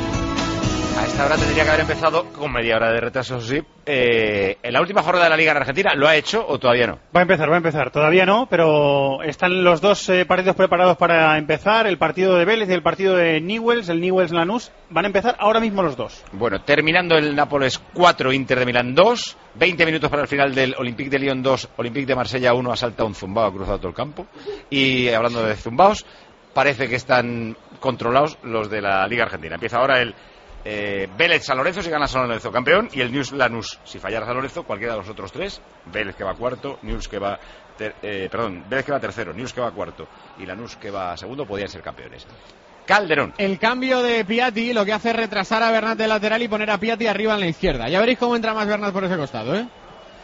A esta hora tendría que haber empezado, con media hora de retraso, sí, eh, en la última jornada de la Liga en Argentina. ¿Lo ha hecho o todavía no? Va a empezar, va a empezar. Todavía no, pero están los dos eh, partidos preparados para empezar. El partido de Vélez y el partido de Newell's, el Newell's-Lanús. Van a empezar ahora mismo los dos. Bueno, terminando el Nápoles cuatro, Inter de Milán dos. veinte minutos para el final del Olympique de Lyon dos, Olympique de Marsella uno. Ha saltado un zumbao, ha cruzado todo el campo. Y hablando de zumbaos, parece que están controlados los de la Liga Argentina. Empieza ahora el Eh, Vélez San Lorenzo si gana San Lorenzo campeón y el News Lanús si fallara San Lorenzo, cualquiera de los otros tres. Vélez que va cuarto, News que va ter, eh, perdón, Vélez que va tercero, News que va cuarto y Lanús que va segundo podían ser campeones. Calderón. El cambio de Piatti lo que hace es retrasar a Bernat de lateral y poner a Piatti arriba en la izquierda. Ya veréis cómo entra más Bernat por ese costado, ¿eh?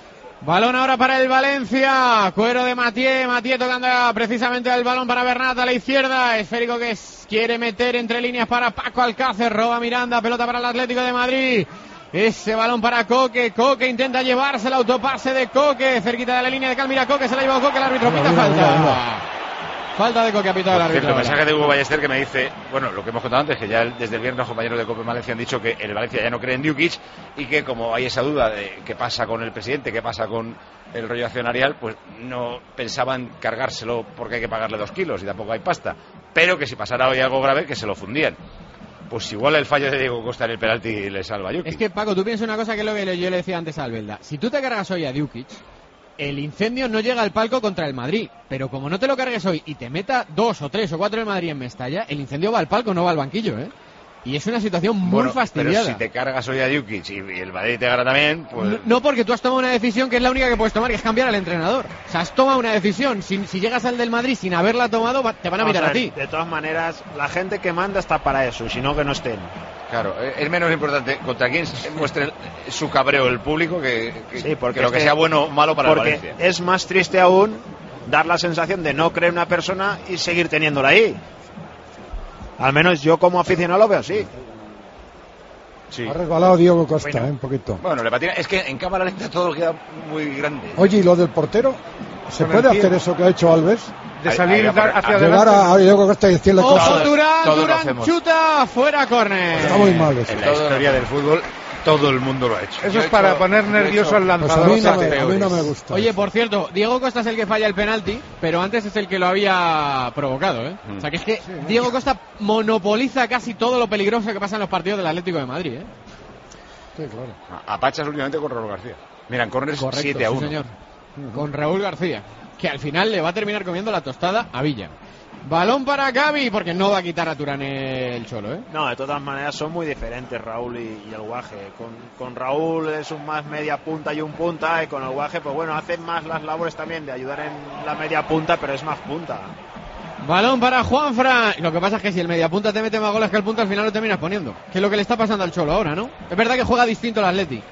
Balón ahora para el Valencia, cuero de Mathieu, Mathieu tocando precisamente el balón para Bernat a la izquierda, esférico que quiere meter entre líneas para Paco Alcácer, roba Miranda, pelota para el Atlético de Madrid, ese balón para Coque, Coque intenta llevarse el autopase de Coque, cerquita de la línea de cal, mira Coque, se la lleva Coque, el árbitro pita falta. Falta de Coque, ha pitado el árbitro. El mensaje de Hugo Ballester que me dice, bueno, lo que hemos contado antes, que ya desde el viernes los compañeros de Cope Valencia han dicho que el Valencia ya no cree en Djukic y que como hay esa duda de qué pasa con el presidente, qué pasa con el rollo accionarial, pues no pensaban cargárselo porque hay que pagarle dos kilos y tampoco hay pasta, pero que si pasara hoy algo grave que se lo fundían. Pues igual el fallo de Diego Costa en el penalti le salva a Djukic. Es que Paco, tú piensas una cosa que es lo que yo le decía antes a Albelda, si tú te cargas hoy a Djukic, el incendio no llega al palco contra el Madrid, pero como no te lo cargues hoy y te meta dos o tres o cuatro el Madrid en Mestalla, el incendio va al palco, no va al banquillo, ¿eh? Y es una situación muy bueno, fastidiada. Pero si te cargas hoy a Djukic y, y el Madrid te gana también, pues... No, no, porque tú has tomado una decisión que es la única que puedes tomar, que es cambiar al entrenador. O sea, has tomado una decisión, si, si llegas al del Madrid sin haberla tomado, te van a mirar a, a ti. De todas maneras, la gente que manda está para eso, y si no, que no estén. Claro, es menos importante contra quién muestre su cabreo el público que, que, sí, porque que lo que, que sea bueno o malo para el Valencia. Es más triste aún dar la sensación de no creer en una persona y seguir teniéndola ahí. Al menos yo como aficionado lo veo así. Sí. Ha resbalado Diego Costa, bueno, eh, un poquito. Bueno, le patina. Es que en cámara lenta todo queda muy grande. Oye, ¿y lo del portero? ¿Se puede hacer eso que ha hecho Alves? De salir ahí, dar hacia a adelante. Llegar a, a Diego Costa y decirle Ojo, cosas. Durán, Durán chuta, fuera córner. Está muy mal eso. En la historia del fútbol todo el mundo lo ha hecho. Eso yo es para hecho, poner nervioso al lanzador. Pues a, mí no me, a mí no me gusta. Oye, por cierto, Diego Costa es el que falla el penalti, pero antes es el que lo había provocado, ¿eh? Mm. O sea, que es que sí, Diego Costa monopoliza casi todo lo peligroso que pasa en los partidos del Atlético de Madrid, ¿eh? Sí, claro. A, a Pachas últimamente con Raúl García. Mira, en córner siete a uno. Sí, señor. Con Raúl García, que al final le va a terminar comiendo la tostada a Villa. Balón para Gavi, porque no va a quitar a Turán el Cholo, ¿eh? No, de todas maneras son muy diferentes Raúl y, y el Guaje. Con, con Raúl es un más media punta y un punta, y con el Guaje, pues bueno, hacen más las labores también de ayudar en la media punta, pero es más punta. Balón para Juanfran. Lo que pasa es que si el mediapunta te mete más goles que el punta, al final lo terminas poniendo. Que es lo que le está pasando al Cholo ahora, ¿no? Es verdad que juega distinto el Atleti,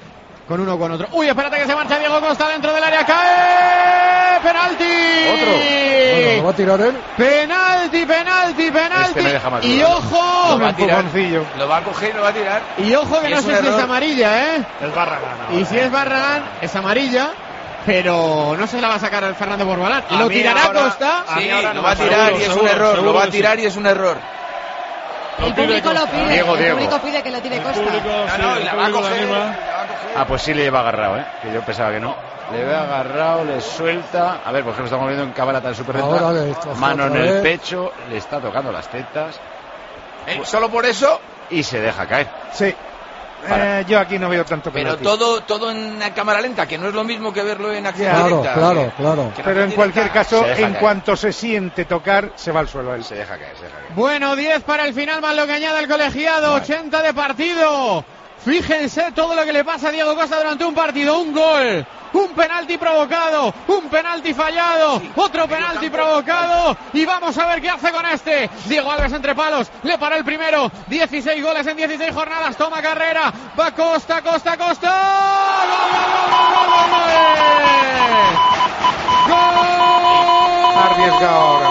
con uno con otro. Uy, espérate que se marcha Diego Costa dentro del área, cae, penalti. Otro. Bueno, ¿lo va a tirar él? Penalti, penalti, penalti. Este me deja más y duro. ojo, Lo va a tirar, lo va a coger y lo va a tirar. y ojo que Y no es sé un si es error. amarilla, ¿eh? Es Barragán. Y si es Barragán, es amarilla, pero no se la va a sacar el Fernando Borbalán. A Lo mí tirará ahora- Costa. a mí Sí, ahora lo no va a me tirar seguro, y es un seguro, error. Lo seguro va a que tirar sí. y es un error. El público lo pide, Diego, el Diego. público pide que lo tire El Costa. público, No, sí, no, el y la va a público le coger. anima. la va a coger. Ah, pues sí le lleva agarrado, ¿eh? Que yo pensaba que no. Le ve agarrado, le suelta. A ver, por ejemplo, estamos viendo en cámara tan super Ahora le coge mano en otra el vez. pecho, le está tocando las tetas Eh, Solo por eso, y se deja caer. Sí. Para. Eh, yo aquí no veo tanto pero penalti. todo todo en cámara lenta, que no es lo mismo que verlo en acción Claro, directa. claro, que- claro. que en Pero en acción cualquier directa- caso, se deja en caer. cuanto se siente tocar, se va al suelo él. Se deja caer, se deja caer. Bueno, diez para el final, más lo que añade el colegiado, ochenta de partido. Fíjense todo lo que le pasa a Diego Costa durante un partido, un gol, un penalti provocado, un penalti fallado, otro penalti provocado, y vamos a ver qué hace con este. Diego Alves entre palos, le paró el primero, dieciséis goles en dieciséis jornadas, toma carrera, va Costa, Costa, Costa, gol, gol, gol, gol, gol, gol, Arriesgado ahora.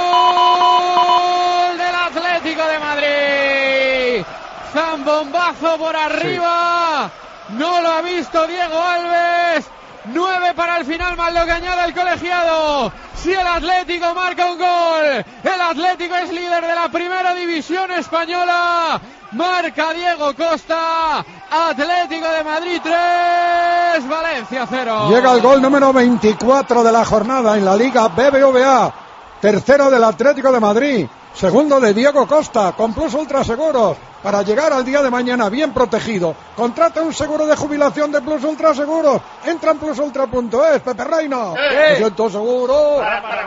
gol del Atlético de Madrid. Zambombazo por arriba. No lo ha visto Diego Alves. nueve para el final, más lo que añade el colegiado. Si el Atlético marca un gol, el Atlético es líder de la primera división española. Marca Diego Costa. Atlético de Madrid tres, Valencia cero. Llega el gol número veinticuatro de la jornada en la Liga B B V A. Tercero del Atlético de Madrid. Segundo de Diego Costa, con Plus Ultra Seguros. Para llegar al día de mañana bien protegido, contrata un seguro de jubilación de Plus Ultra Seguros. Entra en plus ultra punto es. Pepe Reina. ¡Eh! Me siento seguro.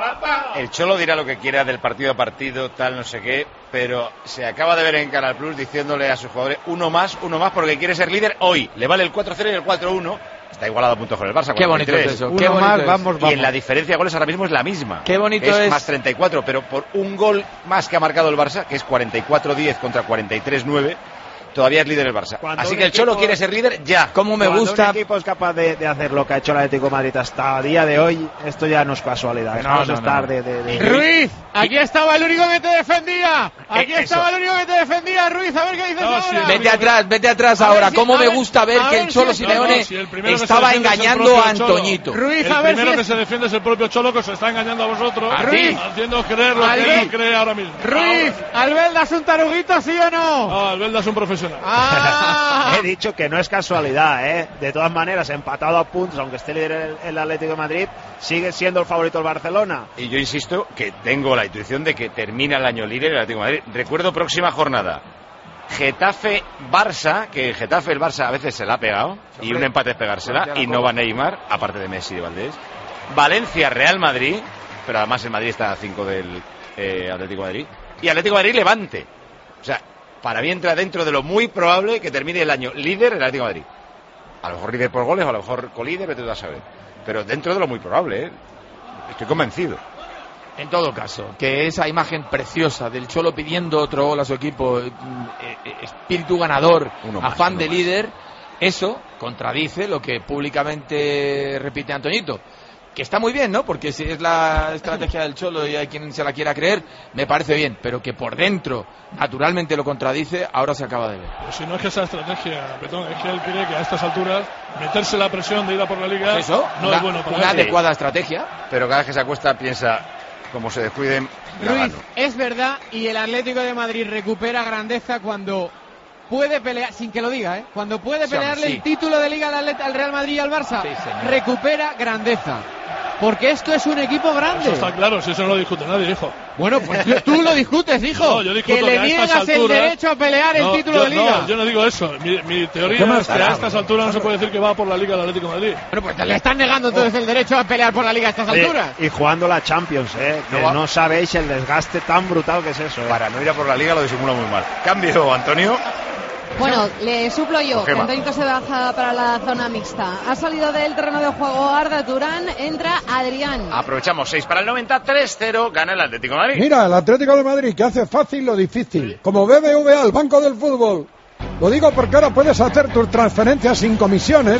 El Cholo dirá lo que quiera del partido a partido, tal, no sé qué, pero se acaba de ver en Canal Plus diciéndole a sus jugadores uno más, uno más, porque quiere ser líder hoy. Le vale el cuatro cero y el cuatro uno. Está igualado a puntos con el Barça. Qué bonito cuarenta y tres. es eso. Uno Qué bonito más, es. vamos, Y vamos. en la diferencia de goles ahora mismo es la misma. Qué bonito es. es. Más treinta y cuatro, pero por un gol más que ha marcado el Barça, que es cuarenta y cuatro diez contra cuarenta y tres nueve, todavía es líder el Barça. Cuando Así un que el Cholo equipo- quiere ser líder ya. Cómo me Cuando gusta. un equipo es capaz de, de hacer lo que ha hecho el Atlético de Madrid hasta el día de hoy, esto ya no es casualidad. No, Estamos no, a estar no. de, de- de- Ruiz, aquí estaba el único que te defendía. Aquí Eh, estaba eso. el único que te defendía, Ruiz. A ver qué dices No, ahora. sí, el Vete atrás, vete atrás A ver ahora. si- Cómo a me ver- gusta ver a que ver el Cholo si- Simeone No, no, si el primero que se estaba defiende es el engañando propio a Cholo. Antoñito. Ruiz, El a ver primero si que es- se defiende es el propio Cholo, que os está engañando a vosotros, A ti. haciendo creer lo que Albert. él cree ahora mismo. Ruiz, ¿Albelda es un taruguito, sí o no? No, Albelda es un profesional. Ah. He dicho que no es casualidad, ¿eh? De todas maneras, empatado a puntos, aunque esté líder el, el Atlético de Madrid, sigue siendo el favorito el Barcelona. Y yo insisto que tengo la intuición de que termina el año líder el Atlético de Madrid. Recuerdo próxima jornada. Getafe-Barça, que Getafe el Barça a veces se la ha pegado, y un empate es pegársela, y no va Neymar, aparte de Messi y de Valdés. Valencia-Real Madrid, pero además el Madrid está a cinco del eh, Atlético de Madrid. Y Atlético de Madrid Levante. O sea, para mí entra dentro de lo muy probable que termine el año líder el Atlético de Madrid. A lo mejor líder por goles, o a lo mejor colíder, pero tú vas a saber. Pero dentro de lo muy probable, ¿eh? Estoy convencido. En todo caso, que esa imagen preciosa del Cholo pidiendo otro gol a su equipo, eh, eh, espíritu ganador, Uno más, afán uno de más. líder, eso contradice lo que públicamente repite Antoñito. Que está muy bien, ¿no? Porque si es la estrategia del Cholo y hay quien se la quiera creer, me parece bien. Pero que por dentro naturalmente lo contradice, ahora se acaba de ver. Pero si no es que esa estrategia, Petón, es que él cree que a estas alturas meterse la presión de ir a por la Liga Pues eso, no una, es bueno para una él. adecuada estrategia. Pero cada vez que se acuesta piensa, como se descuiden, la Ruiz, gano. es verdad, y el Atlético de Madrid recupera grandeza cuando puede pelear, sin que lo diga, ¿eh? Cuando puede Sí, pelearle sí. el título de Liga al, Atlet- al Real Madrid y al Barça, Sí, señor. recupera grandeza. Porque esto es un equipo grande. Eso está claro, si eso no lo discute nadie, hijo. Bueno, pues tú- tú lo discutes, hijo. No, yo discuto que que le a estas niegas el alturas- derecho a pelear el No, título yo, de Liga. No, yo no digo eso. Mi, mi ¿Qué teoría más es que a da? estas alturas no se puede decir que va por la Liga del Atlético de Madrid. Bueno, pues te le están negando entonces el derecho a pelear por la Liga a estas Oye, alturas. y jugando la Champions, ¿eh? Que No va- no sabéis el desgaste tan brutal que es eso, ¿eh? Para no ir a por la Liga lo disimula muy mal. Cambio, Antonio. Bueno, le suplo yo, que Gema. Antoñito se baja para la zona mixta. Ha salido del terreno de juego Arda Turán, entra Adrián. Aprovechamos seis para el noventa, tres cero, gana el Atlético de Madrid. Mira, el Atlético de Madrid que hace fácil lo difícil. Como B B V A, el Banco del Fútbol. Lo digo porque ahora puedes hacer tus transferencias sin comisiones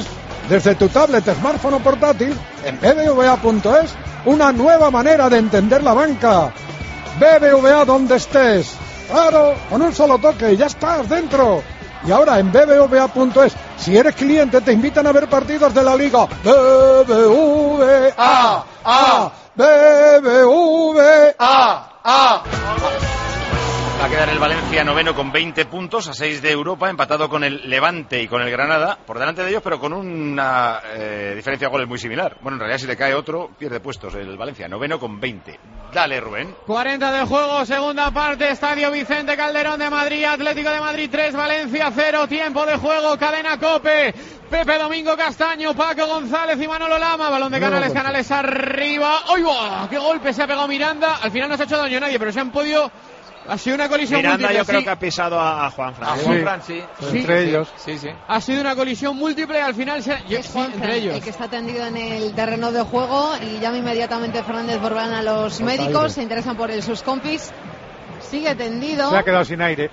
desde tu tablet, smartphone o portátil en B B V A punto es. Una nueva manera de entender la banca. B B V A donde estés. Claro, con un solo toque ya estás dentro. Y ahora en B B V A punto es, si eres cliente, te invitan a ver partidos de la Liga. B B V A, A, B B V A, A. Va a quedar el Valencia noveno con veinte puntos, a seis de Europa, empatado con el Levante y con el Granada, por delante de ellos, pero con una eh, diferencia de goles muy similar. Bueno, en realidad si le cae otro, pierde puestos el Valencia, noveno con veinte. Dale, Rubén. cuarenta de juego, segunda parte, Estadio Vicente Calderón de Madrid, Atlético de Madrid tres, Valencia cero, tiempo de juego, cadena COPE. Pepe Domingo Castaño, Paco González y Manolo Lama, balón de Canales, Canales arriba. ¡Ay, va! ¡Qué golpe se ha pegado Miranda! Al final no se ha hecho daño a nadie, pero se han podido... Ha sido una colisión Miranda múltiple. yo creo sí. que ha pisado a, a Juan Fran. A Juan Fran, sí. Sí. Entre sí. ellos. Sí, sí. Ha sido una colisión múltiple, al final se... Yo, sí, entre ellos. El que está tendido en el terreno de juego y llama inmediatamente Fernández Borbán a los médicos, aire. Se interesan por el sus compis. Sigue tendido. Se ha quedado sin aire.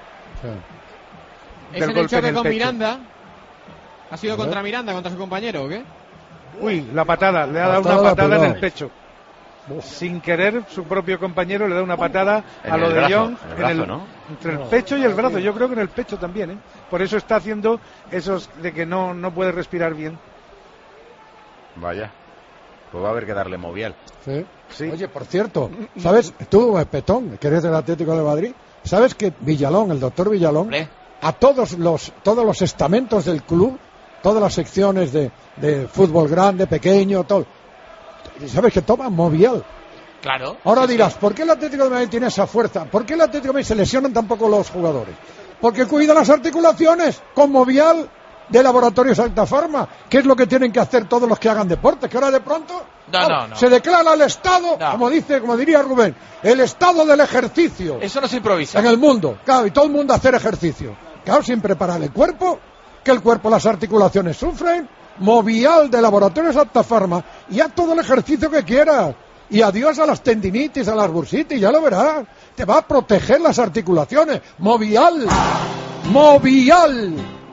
Sí. Es en el choque con pecho. Miranda. ¿Ha sido contra Miranda, contra su compañero o qué? Uy, la patada, le ha dado una patada en el pecho. Sin querer, su propio compañero le da una patada en a lo de brazo, Young en el brazo, en el, ¿no? entre el pecho y el brazo. Yo creo que en el pecho también, ¿eh? Por eso está haciendo esos de que no, no puede respirar bien. Vaya, pues va a haber que darle Movial. Sí. Sí. Oye, por cierto, ¿sabes? Tú, Petón, que eres del Atlético de Madrid, ¿sabes que Villalón, el doctor Villalón, ¿Eh? a todos los, todos los estamentos del club, todas las secciones de, de fútbol grande, pequeño, todo, ¿sabes que toma Movial? Claro. Ahora sí, dirás, sí. ¿por qué el Atlético de Madrid tiene esa fuerza? ¿Por qué el Atlético de Madrid se lesionan tampoco los jugadores? Porque cuida las articulaciones con Movial de Laboratorios Alta Farma, que es lo que tienen que hacer todos los que hagan deporte, que ahora de pronto no, oh, no, no. se declara el estado, no. como dice, como diría Rubén, el estado del ejercicio. Eso no se improvisa. En el mundo, claro, y todo el mundo hacer ejercicio. Claro, sin preparar el cuerpo, que el cuerpo, las articulaciones sufren. Movial de Laboratorios Alta Farma y haz todo el ejercicio que quieras. Y adiós a las tendinitis, a las bursitis, ya lo verás. Te va a proteger las articulaciones. Movial. Movial.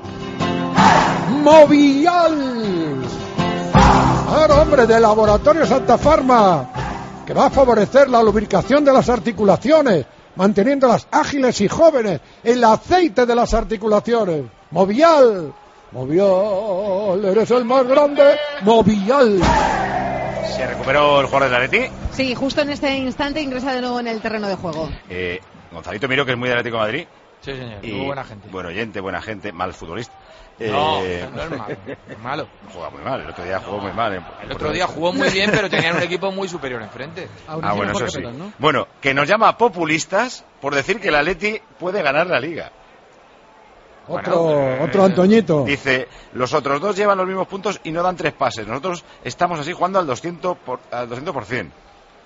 Movial. Claro, hombre, de Laboratorios Alta Farma, que va a favorecer la lubricación de las articulaciones, manteniéndolas ágiles y jóvenes. El aceite de las articulaciones. Movial. Movial, eres el más grande. Movial. ¿Se recuperó el jugador del Atleti? Sí, justo en este instante ingresa de nuevo en el terreno de juego. Eh, Gonzalito Miro, que es muy del Atlético de Madrid. Sí, señor. Y muy buena gente. Buen oyente, buena gente, mal futbolista. No, eh, no es malo. Es malo. Juega muy mal, el otro día jugó muy mal. En, el otro día jugó muy bien, pero tenían un equipo muy superior enfrente. Ah, bueno, eso sí. Pelón, ¿no? Bueno, que nos llama populistas por decir que el Atleti puede ganar la Liga. Otro, bueno, otro eh, Antoñito. Dice, los otros dos llevan los mismos puntos y no dan tres pases. Nosotros estamos así jugando al doscientos por, al doscientos por ciento.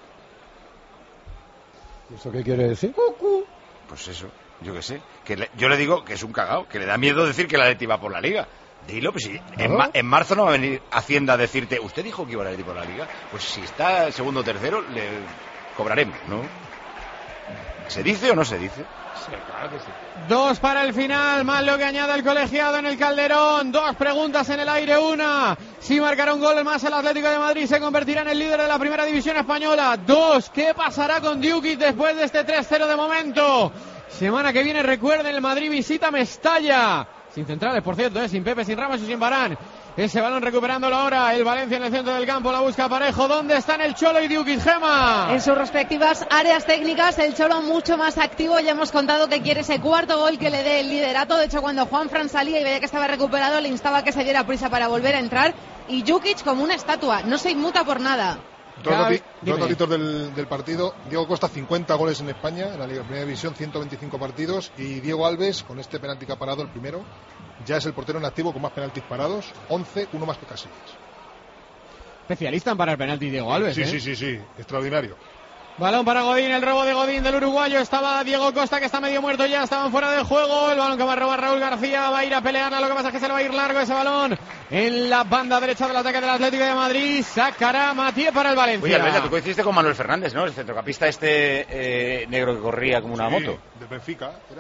¿Eso qué quiere decir? Pues eso, yo qué sé. Que le, yo le digo que es un cagao, que le da miedo decir que el Atleti va por la Liga. Dilo, pues si en, ma, en marzo no va a venir Hacienda a decirte, ¿usted dijo que iba el Atleti por la Liga? Pues si está segundo o tercero, le cobraremos, ¿no? ¿Se dice o no se dice? Sí, claro que sí. Dos para el final, más lo que añade el colegiado en el Calderón. Dos preguntas en el aire, una. Si marcará un gol más el Atlético de Madrid, se convertirá en el líder de la primera división española. Dos, ¿qué pasará con Djukic después de este tres cero de momento? Semana que viene, recuerden, el Madrid visita Mestalla. Sin centrales, por cierto, ¿eh? Sin Pepe, sin Ramos y sin Varane. Ese balón recuperándolo ahora. El Valencia en el centro del campo, la busca Parejo. ¿Dónde están el Cholo y Djukic, Gema? En sus respectivas áreas técnicas, el Cholo mucho más activo. Ya hemos contado que quiere ese cuarto gol que le dé el liderato. De hecho, cuando Juan Fran salía y veía que estaba recuperado, le instaba que se diera prisa para volver a entrar. Y Djukic como una estatua, no se inmuta por nada. Dos, dati dos datitos del, del partido. Diego Costa, cincuenta goles en España, en la Liga Primera División, ciento veinticinco partidos. Y Diego Alves, con este penalti que ha parado, el primero, ya es el portero en activo con más penaltis parados, once, uno más que Casillas. Especialista en parar el penalti Diego Alves. Sí, ¿eh? sí, sí, sí, extraordinario. Balón para Godín, el robo de Godín del uruguayo. Estaba Diego Costa, que está medio muerto ya, estaban fuera del juego. El balón que va a robar Raúl García, va a ir a pelearla. Lo que pasa es que se le va a ir largo ese balón en la banda derecha del ataque del Atlético de Madrid. Sacará Matié para el Valencia. Oye, Albella, tú coincidiste con Manuel Fernández, ¿no? El centrocampista este eh, negro que corría como una sí, moto. De Benfica, era.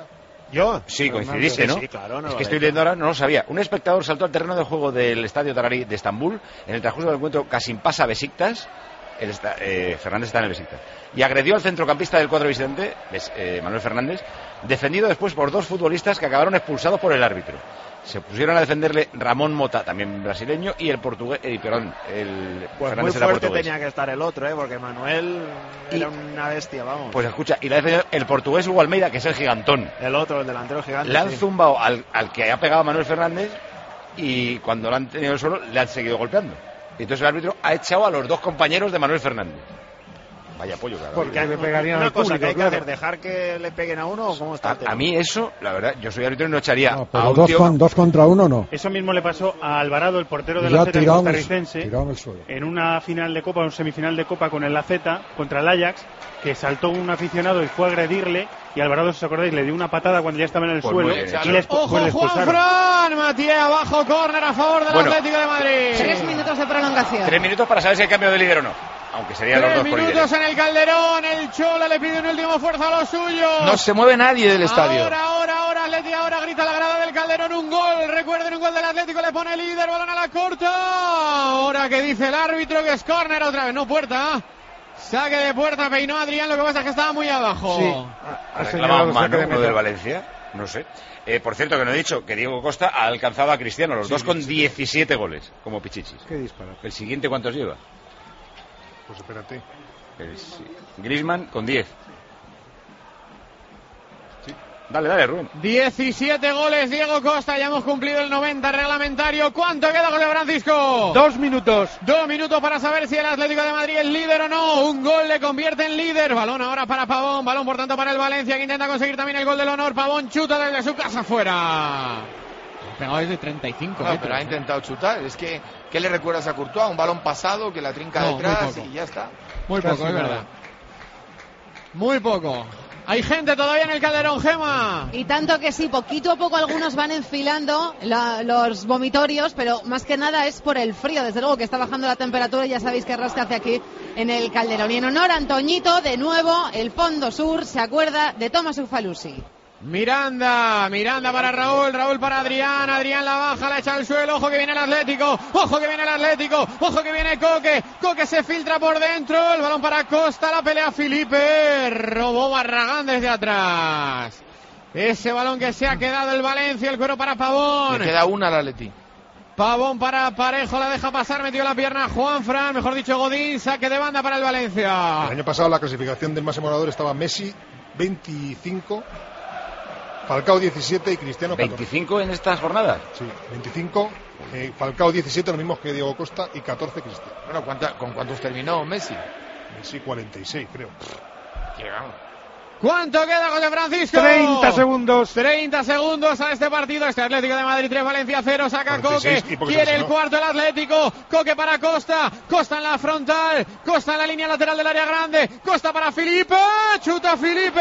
¿Yo? Sí, coincidiste, ¿no? Sí, sí, claro, no es lo que he estoy hecho. leyendo ahora, no lo sabía. Un espectador saltó al terreno de juego del Estadio Tarari de Estambul en el transcurso del encuentro Kasimpasa Besiktas. El está, eh, Fernández está en el Besiktas. Y agredió al centrocampista del cuadro visitante, eh, Manuel Fernández, defendido después por dos futbolistas que acabaron expulsados por el árbitro. Se pusieron a defenderle Ramón Mota, también brasileño, y el portugués, eh, perdón, el Pues Fernández muy era fuerte portugués. tenía que estar el otro, ¿eh? Porque Manuel Y- era una bestia, vamos. Pues escucha, y la ha defendido el portugués Hugo Almeida, que es el gigantón. El otro, el delantero gigante. Le han sí. zumbado al, al que ha pegado a Manuel Fernández y cuando lo han tenido en el suelo le han seguido golpeando. Y entonces el árbitro ha echado a los dos compañeros de Manuel Fernández. Vaya pollo, claro. Porque le pegarían Una al cosa público, que hay claro. que hacer, dejar que le peguen a uno o cómo está el A, tema? a mí eso, la verdad, yo soy árbitro y no echaría No, a pero un dos, tío... con, dos contra uno no. Eso mismo le pasó a Alvarado, el portero de Ya la Z tirado en el- costarricense, tirado en el suelo. en una final de Copa, un semifinal de Copa con el La Z contra el Ajax, que saltó un aficionado y fue a agredirle, y Alvarado, si os acordáis, le dio una patada cuando ya estaba en el Pues suelo muy bien, y le, expu- Ojo, pues le Juan expulsaron. Fran, Matías abajo, córner a favor del Bueno. Atlético de Madrid. Tres minutos de prolongación. Tres minutos para saber si hay cambio de líder o no. Aunque serían los Tres dos por minutos líderes. en el Calderón, el Cholo le pide un último fuerza a los suyos. No se mueve nadie del estadio. Ahora, ahora, ahora, Atleti, ahora grita la grada del Calderón, un gol. Recuerden, un gol del Atlético, le pone líder, balón a la corta. Ahora que dice el árbitro que es córner otra vez, no puerta. Saque de puerta, peinó Adrián, lo que pasa es que estaba muy abajo. Sí, ha- ha ¿Reclama señalado saque mano de lo meta. del Valencia? No sé. Eh, por cierto, que no he dicho que Diego Costa ha alcanzado a Cristiano, los Sí, dos con diecisiete. diecisiete goles, como Pichichis. Qué disparate. ¿El siguiente cuántos lleva? Pues espérate. Griezmann con diez. Dale, dale, Rubén. diecisiete goles, Diego Costa, ya hemos cumplido el noventa reglamentario. ¿Cuánto queda, José Francisco? Dos minutos. Dos minutos para saber si el Atlético de Madrid es líder o no. Un gol le convierte en líder. Balón ahora para Pavón. Balón, por tanto, para el Valencia, que intenta conseguir también el gol del honor. Pavón chuta desde su casa fuera. Pegado desde treinta y cinco No, metros. pero ha intentado chutar. Es que, ¿qué le recuerdas a Courtois? Un balón pasado que la trinca No, muy detrás poco. y ya está. Muy Casi poco, es nada. verdad. Muy poco. Hay gente todavía en el Calderón, Gema. Y tanto que sí, poquito a poco algunos van enfilando la- los vomitorios, pero más que nada es por el frío, desde luego que está bajando la temperatura y ya sabéis que rasca hacia aquí en el Calderón. Y en honor a Antoñito, de nuevo, el Fondo Sur se acuerda de Tomás Ufalusi. Miranda, Miranda para Raúl, Raúl para Adrián, Adrián la baja, la echa al suelo, ojo que viene el Atlético, ojo que viene el Atlético, ojo que viene Coque, Coque se filtra por dentro, el balón para Costa, la pelea Felipe, robó Barragán desde atrás. Ese balón que se ha quedado el Valencia, el cuero para Pavón. Le queda una al Atleti. Pavón para Parejo, la deja pasar, metió la pierna Juanfran, mejor dicho Godín, saque de banda para el Valencia. El año pasado la clasificación del máximo goleador estaba Messi veinticinco, Falcao diecisiete y Cristiano catorce. ¿veinticinco en estas jornadas? Sí, veinticinco, eh, Falcao diecisiete, lo mismo que Diego Costa, y catorce Cristiano. Bueno, ¿cuánta- ¿con cuántos terminó Messi? Messi cuarenta y seis, creo. Que vamos. ¿Cuánto queda, José Francisco? treinta segundos. treinta segundos a este partido. Este Atlético de Madrid tres, Valencia cero. Saca cuarenta y seis Coque. y porque Quiere se el lesionó. cuarto el Atlético. Coque para Costa. Costa en la frontal. Costa en la línea lateral del área grande. Costa para Felipe. Chuta Felipe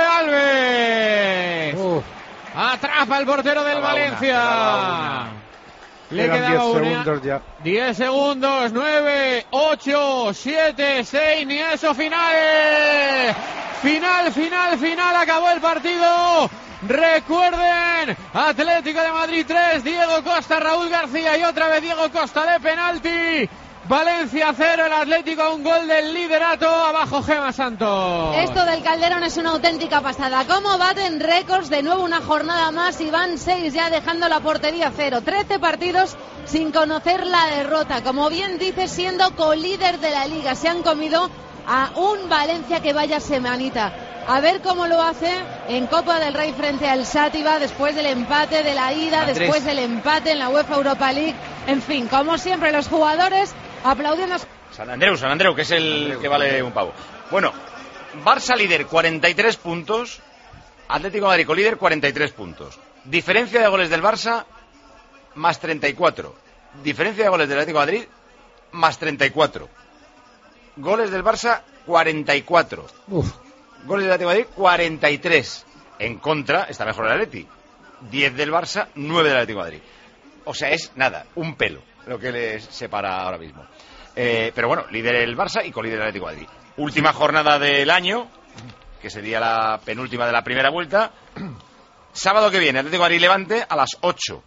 Alves. Uf, Atrapa el portero del Quedaba una, Valencia. quedaba una. Le Quedan quedaba diez una. segundos ya. diez segundos, nueve, ocho, siete, seis, ni eso, final. Final, final, final, acabó el partido. Recuerden, Atlético de Madrid tres, Diego Costa, Raúl García y otra vez Diego Costa de penalti. Valencia cero, el Atlético un gol del liderato, abajo Gema Santos. Esto del Calderón es una auténtica pasada. ¿Cómo baten récords? De nuevo una jornada más y van seis ya dejando la portería cero. Trece partidos sin conocer la derrota. Como bien dice, siendo colíder de la Liga. Se han comido a un Valencia que vaya semanita. A ver cómo lo hace en Copa del Rey frente al Sátiva, después del empate de la ida, Andrés. después del empate en la UEFA Europa League. En fin, como siempre, los jugadores aplaudiendo. San Andreu, San Andreu, que es el que vale un pavo. Bueno, Barça líder cuarenta y tres puntos, Atlético de Madrid líder cuarenta y tres puntos. Diferencia de goles del Barça más treinta y cuatro. Diferencia de goles del Atlético de Madrid más treinta y cuatro. Goles del Barça cuarenta y cuatro. uf. Goles del Atlético de Madrid cuarenta y tres. En contra está mejor el Atleti. diez del Barça, nueve del Atlético de Madrid. O sea, es nada, un pelo lo que les separa ahora mismo. Eh, pero bueno, líder el Barça y colíder el Atlético de Madrid. Última jornada del año, que sería la penúltima de la primera vuelta. Sábado que viene, Atlético de Madrid Levante a las ocho.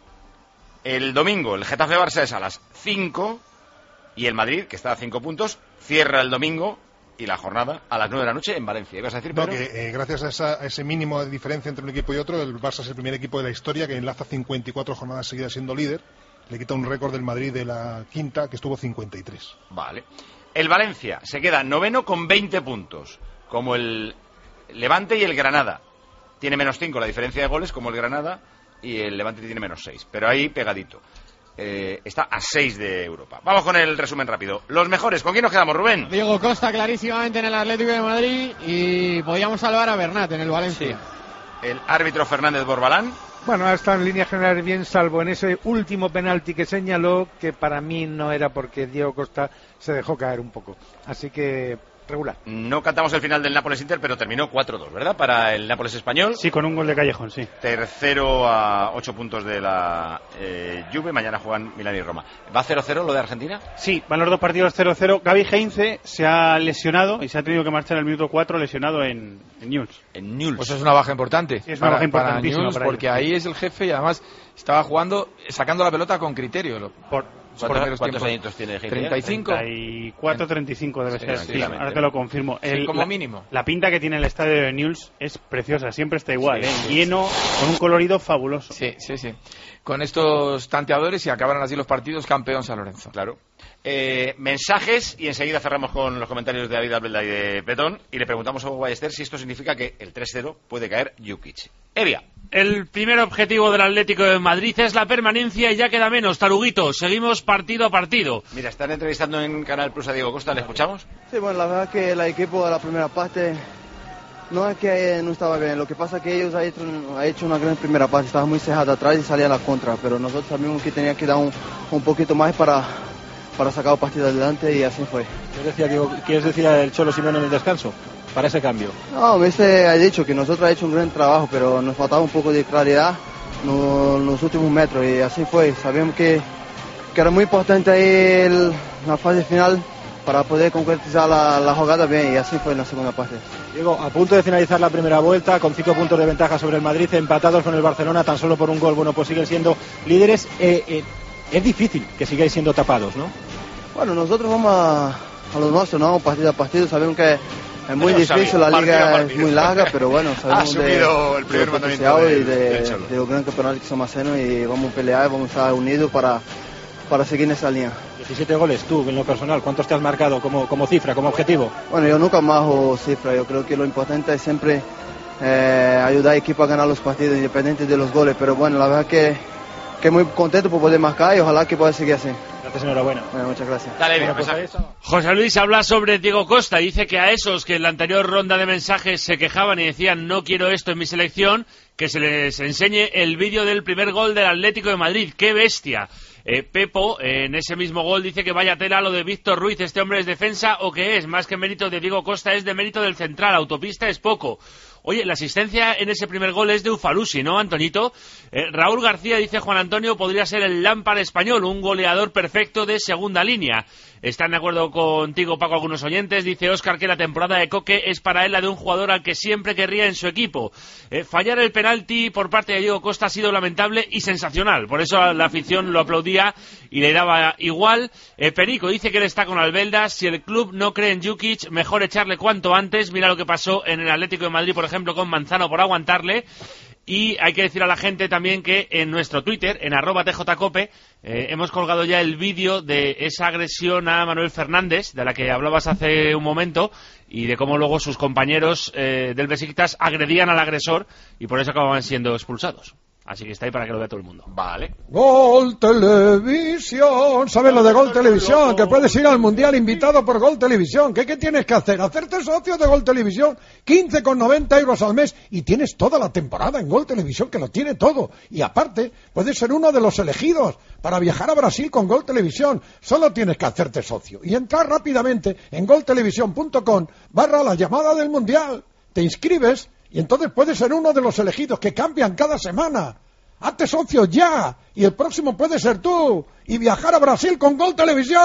El domingo, el Getafe Barça es a las cinco. Y el Madrid, que está a cinco puntos, cierra el domingo y la jornada a las nueve de la noche en Valencia. ¿Ibas a decir, Pedro? No, que eh, gracias a, esa, a ese mínimo de diferencia entre un equipo y otro, el Barça es el primer equipo de la historia que enlaza cincuenta y cuatro jornadas seguidas siendo líder. Le quita un récord del Madrid de la quinta, que estuvo cincuenta y tres. Vale. El Valencia se queda noveno con veinte puntos, como el Levante y el Granada. Tiene menos cinco la diferencia de goles, como el Granada, y el Levante tiene menos seis. Pero ahí pegadito. Eh, está a seis de Europa. Vamos con el resumen rápido. Los mejores, ¿con quién nos quedamos, Rubén? Diego Costa clarísimamente en el Atlético de Madrid y podíamos salvar a Bernat en el Valencia. Sí. El árbitro Fernández Borbalán. Bueno, ha estado en línea general bien, salvo en ese último penalti que señaló, que para mí no era porque Diego Costa se dejó caer un poco. Así que regular. No cantamos el final del Nápoles-Inter, pero terminó cuatro dos, ¿verdad? Para el Nápoles español. Sí, con un gol de Callejón, sí. Tercero a ocho puntos de la eh, Juve. Mañana juegan Milán y Roma. ¿Va cero cero lo de Argentina? Sí, van los dos partidos cero cero. Gaby Heinze se ha lesionado y se ha tenido que marchar en el minuto cuatro lesionado en, en Newell's. En Newell's. Pues es una baja importante. Sí, es una para, baja importantísima para Newell's, para porque ahí es el jefe y además estaba jugando, sacando la pelota con criterio. Por ¿Cuántos, ¿cuántos añitos tiene Heinze? ¿treinta y cinco? treinta y cuatro, treinta y cinco debe sí, ser. Sí, ahora te lo confirmo. Sí, el, como la, mínimo. La pinta que tiene el estadio de Newell's es preciosa, siempre está igual, sí, ¿eh? sí, lleno, sí. con un colorido fabuloso. Sí, sí, sí. Con estos tanteadores y acabarán así los partidos, campeón San Lorenzo. Claro. Eh, mensajes y enseguida cerramos con los comentarios de David Albelda y de Petón y le preguntamos a Hugo Ballester si esto significa que el tres cero puede caer Jukic. Evia. El primer objetivo del Atlético de Madrid es la permanencia y ya queda menos. Taruguito, seguimos partido a partido. Mira, están entrevistando en Canal Plus a Diego Costa, ¿le escuchamos? Sí, bueno, la verdad es que el equipo de la primera parte no es que no estaba bien, lo que pasa es que ellos han hecho, han hecho una gran primera parte, estaba muy cejada atrás y salía a la contra, pero nosotros sabíamos que tenía que dar un, un poquito más para, para sacar el partido adelante y así fue. ¿Qué decía, Diego, ¿Quieres decir al Cholo Simeone en el descanso? Para ese cambio. No, este ha dicho que nosotros hemos hecho un gran trabajo, pero nos faltaba un poco de claridad en los últimos metros y así fue. Sabíamos que, que era muy importante ahí el, la fase final para poder concretizar la, la jugada bien y así fue en la segunda parte. Diego, a punto de finalizar la primera vuelta, con cinco puntos de ventaja sobre el Madrid, empatados con el Barcelona tan solo por un gol, bueno, pues siguen siendo líderes. Eh, eh, es difícil que sigáis siendo tapados, ¿no? Bueno, nosotros vamos a, a lo nuestro, ¿no? Partido a partido, sabemos que es muy Pero difícil, la liga es muy larga, pero bueno, sabemos ha subido de, el primer de mandamiento de, del, de, del de los grandes campeonatos que somos haciendo y vamos a pelear, vamos a estar unidos para, para seguir en esa línea. diecisiete goles, tú, en lo personal, ¿cuántos te has marcado como, como cifra, como objetivo? Bueno, yo nunca majo cifra, yo creo que lo importante es siempre eh, ayudar al equipo a ganar los partidos independientes de los goles, pero bueno, la verdad que, que muy contento por poder marcar y ojalá que pueda seguir así. Gracias, enhorabuena. Bueno, muchas gracias. Dale, bueno, pues José Luis habla sobre Diego Costa, dice que a esos que en la anterior ronda de mensajes se quejaban y decían no quiero esto en mi selección, que se les enseñe el vídeo del primer gol del Atlético de Madrid. ¡Qué bestia! Eh, Pepo, eh, en ese mismo gol, dice que vaya tela lo de Víctor Ruiz. ¿Este hombre es defensa o qué es? Más que mérito de Diego Costa, es de mérito del central. Autopista es poco. Oye, la asistencia en ese primer gol es de Ufalusi, ¿no, Antoñito? Eh, Raúl García, dice Juan Antonio, podría ser el Lampard español, un goleador perfecto de segunda línea. Están de acuerdo contigo, Paco, algunos oyentes. Dice Óscar que la temporada de Coque es para él la de un jugador al que siempre querría en su equipo. Eh, fallar el penalti por parte de Diego Costa ha sido lamentable y sensacional. Por eso la afición lo aplaudía y le daba igual. Eh, Perico dice que él está con Albeldas. Si el club no cree en Jukic, mejor echarle cuanto antes. Mira lo que pasó en el Atlético de Madrid, por ejemplo, con Manzano por aguantarle. Y hay que decir a la gente también que en nuestro Twitter, en arroba tjcope, eh, hemos colgado ya el vídeo de esa agresión a Manuel Fernández, de la que hablabas hace un momento, y de cómo luego sus compañeros eh, del Besiktas agredían al agresor y por eso acababan siendo expulsados. Así que está ahí para que lo vea todo el mundo. Vale. Gol Televisión. ¿Sabes lo de Gol Televisión? Que puedes ir al Mundial invitado por Gol Televisión. ¿Qué, qué tienes que hacer? Hacerte socio de Gol Televisión. quince con noventa euros al mes. Y tienes toda la temporada en Gol Televisión, que lo tiene todo. Y aparte, puedes ser uno de los elegidos para viajar a Brasil con Gol Televisión. Solo tienes que hacerte socio. Y entrar rápidamente en goltelevisión punto com barra la llamada del Mundial. Te inscribes. Y entonces puedes ser uno de los elegidos que cambian cada semana. Hazte socio ya. Y el próximo puede ser tú. Y viajar a Brasil con Gol Televisión.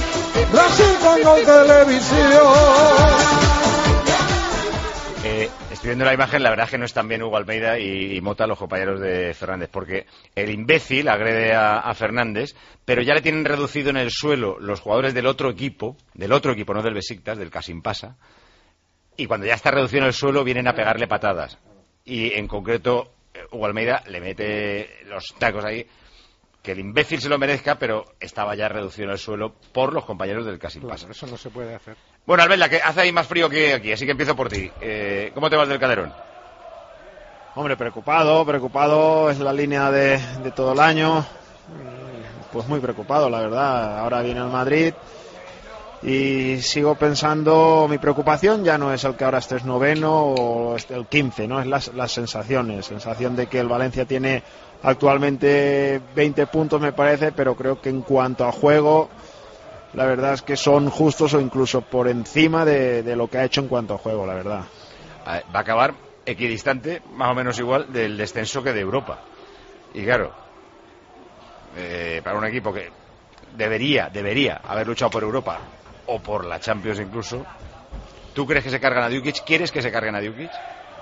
Brasil con Gol Televisión. Eh, Estoy viendo la imagen, la verdad es que no están bien Hugo Almeida y, y Mota, los compañeros de Fernández, porque el imbécil agrede a, a Fernández, pero ya le tienen reducido en el suelo los jugadores del otro equipo, del otro equipo, no del Besiktas, del Kasimpasa, y cuando ya está reducido en el suelo vienen a pegarle patadas. Y en concreto, Hugo Almeida le mete los tacos ahí, que el imbécil se lo merezca, pero estaba ya reducido en el suelo por los compañeros del Kasimpasa. Claro, eso no se puede hacer. Bueno, Albelda, que hace ahí más frío que aquí, así que empiezo por ti. Eh, ¿Cómo te vas del Calderón? Hombre, preocupado, preocupado, es la línea de, de todo el año. Pues muy preocupado, la verdad. Ahora viene el Madrid y sigo pensando, mi preocupación ya no es el que ahora estés noveno o el quince, ¿no? Es las, las sensaciones, sensación de que el Valencia tiene actualmente veinte puntos, me parece, pero creo que en cuanto a juego, la verdad es que son justos o incluso por encima de, de lo que ha hecho en cuanto a juego, la verdad. Va a acabar equidistante, más o menos igual, del descenso que de Europa. Y claro, eh, para un equipo que debería, debería haber luchado por Europa o por la Champions incluso, ¿tú crees que se cargan a Djukic? ¿Quieres que se carguen a Djukic?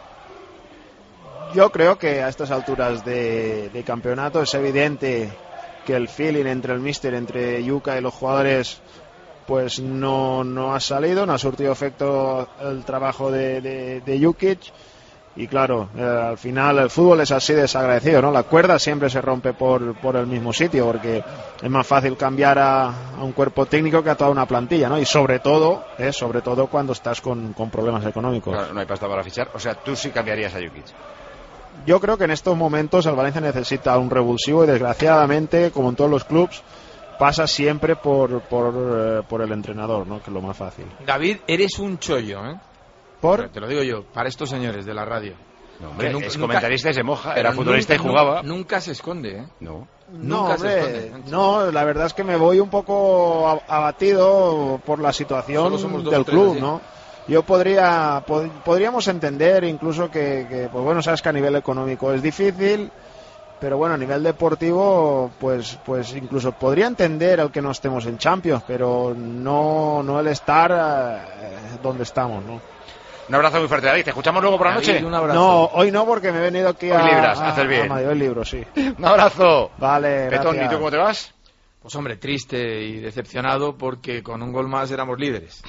Yo creo que a estas alturas de, de campeonato es evidente que el feeling entre el míster, entre Yuka y los jugadores, pues no, no ha salido, no ha surtido efecto el trabajo de, de, de Djukic. Y claro, eh, al final el fútbol es así desagradecido, ¿no? La cuerda siempre se rompe por, por el mismo sitio, porque es más fácil cambiar a, a un cuerpo técnico que a toda una plantilla, ¿no? Y sobre todo, eh, sobre todo cuando estás con, con problemas económicos. Claro, no hay pasta para fichar. O sea, tú sí cambiarías a Djukic. Yo creo que en estos momentos el Valencia necesita un revulsivo y desgraciadamente, como en todos los clubes, pasa siempre por, por, eh, por el entrenador, ¿no? Que es lo más fácil. David, eres un chollo, ¿eh? ¿Por? Te lo digo yo, para estos señores de la radio. No, hombre, nunca, es comentarista y se moja, pero era futbolista nunca, y jugaba. Nunca se esconde, ¿eh? No. No, Nunca hombre, se esconde. no, la verdad es que me voy un poco abatido por la situación del club, tres, ¿no? ¿sí? Yo podría, pod, podríamos entender incluso que, que, pues bueno, sabes que a nivel económico es difícil, pero bueno, a nivel deportivo, pues, pues incluso podría entender el que no estemos en Champions, pero no, no el estar eh, donde estamos, ¿no? Un abrazo muy fuerte, David. ¿Te escuchamos luego por la noche? No, hoy no, porque me he venido aquí a... Hoy libras, a, haces bien. A Madrid, hoy libro, sí. Un abrazo. Vale, Petón, gracias. ¿y tú cómo te vas? Pues hombre, triste y decepcionado porque con un gol más éramos líderes.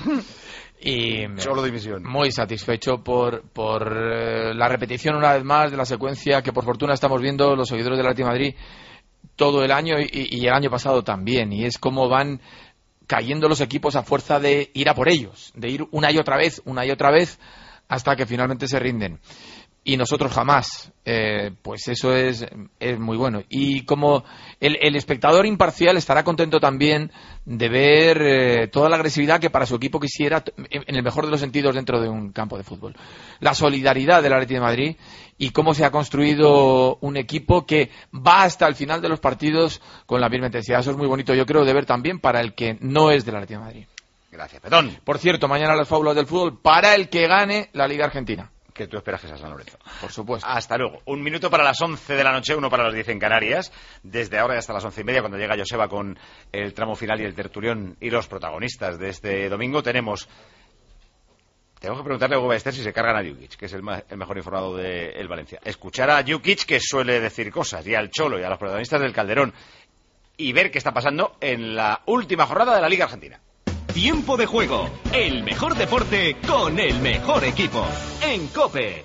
Y solo división. Muy satisfecho por, por eh, la repetición una vez más de la secuencia que por fortuna estamos viendo los seguidores del Atlético de Madrid todo el año y, y el año pasado también. Y es como van cayendo los equipos a fuerza de ir a por ellos, de ir una y otra vez, una y otra vez, hasta que finalmente se rinden. Y nosotros jamás. Eh, pues eso es, es muy bueno. Y como el, el espectador imparcial estará contento también de ver eh, toda la agresividad que para su equipo quisiera, en el mejor de los sentidos, dentro de un campo de fútbol. La solidaridad del Atlético de Madrid y cómo se ha construido un equipo que va hasta el final de los partidos con la misma intensidad. Eso es muy bonito, yo creo, de ver también para el que no es del Atlético de Madrid. Gracias, Petón. Por cierto, mañana las fábulas del fútbol para el que gane la Liga Argentina. Que tú esperas que sea San Lorenzo. Por supuesto. Hasta luego. Un minuto para las once de la noche, uno para las diez en Canarias. Desde ahora y hasta las once y media, cuando llega Joseba con el tramo final y el tertulión y los protagonistas de este domingo, tenemos... Tenemos que preguntarle a Hugo Ballester si se cargan a Djukic, que es el, más, el mejor informado del Valencia. Escuchar a Djukic, que suele decir cosas, y al Cholo y a los protagonistas del Calderón, y ver qué está pasando en la última jornada de la Liga Argentina. Tiempo de juego, el mejor deporte con el mejor equipo, en COPE.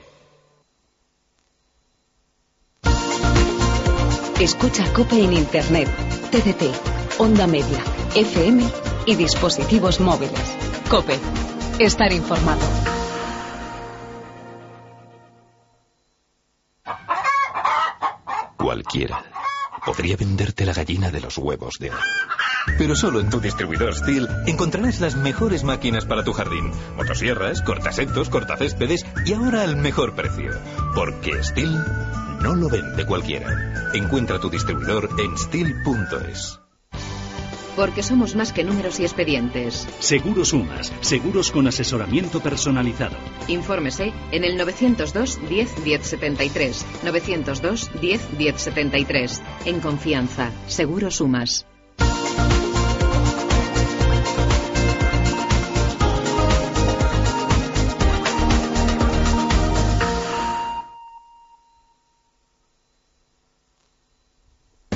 Escucha COPE en Internet, T D T, Onda Media, F M y dispositivos móviles. COPE, estar informado. Cualquiera podría venderte la gallina de los huevos de oro. Pero solo en tu distribuidor Stihl encontrarás las mejores máquinas para tu jardín. Motosierras, cortasetos, cortacéspedes y ahora al mejor precio. Porque Stihl no lo vende cualquiera. Encuentra tu distribuidor en stihl punto es. Porque somos más que números y expedientes. Seguros Sumas, seguros con asesoramiento personalizado. Infórmese en el novecientos dos, diez, diez setenta y tres. novecientos dos, diez, diez setenta y tres. En confianza, Seguros Sumas.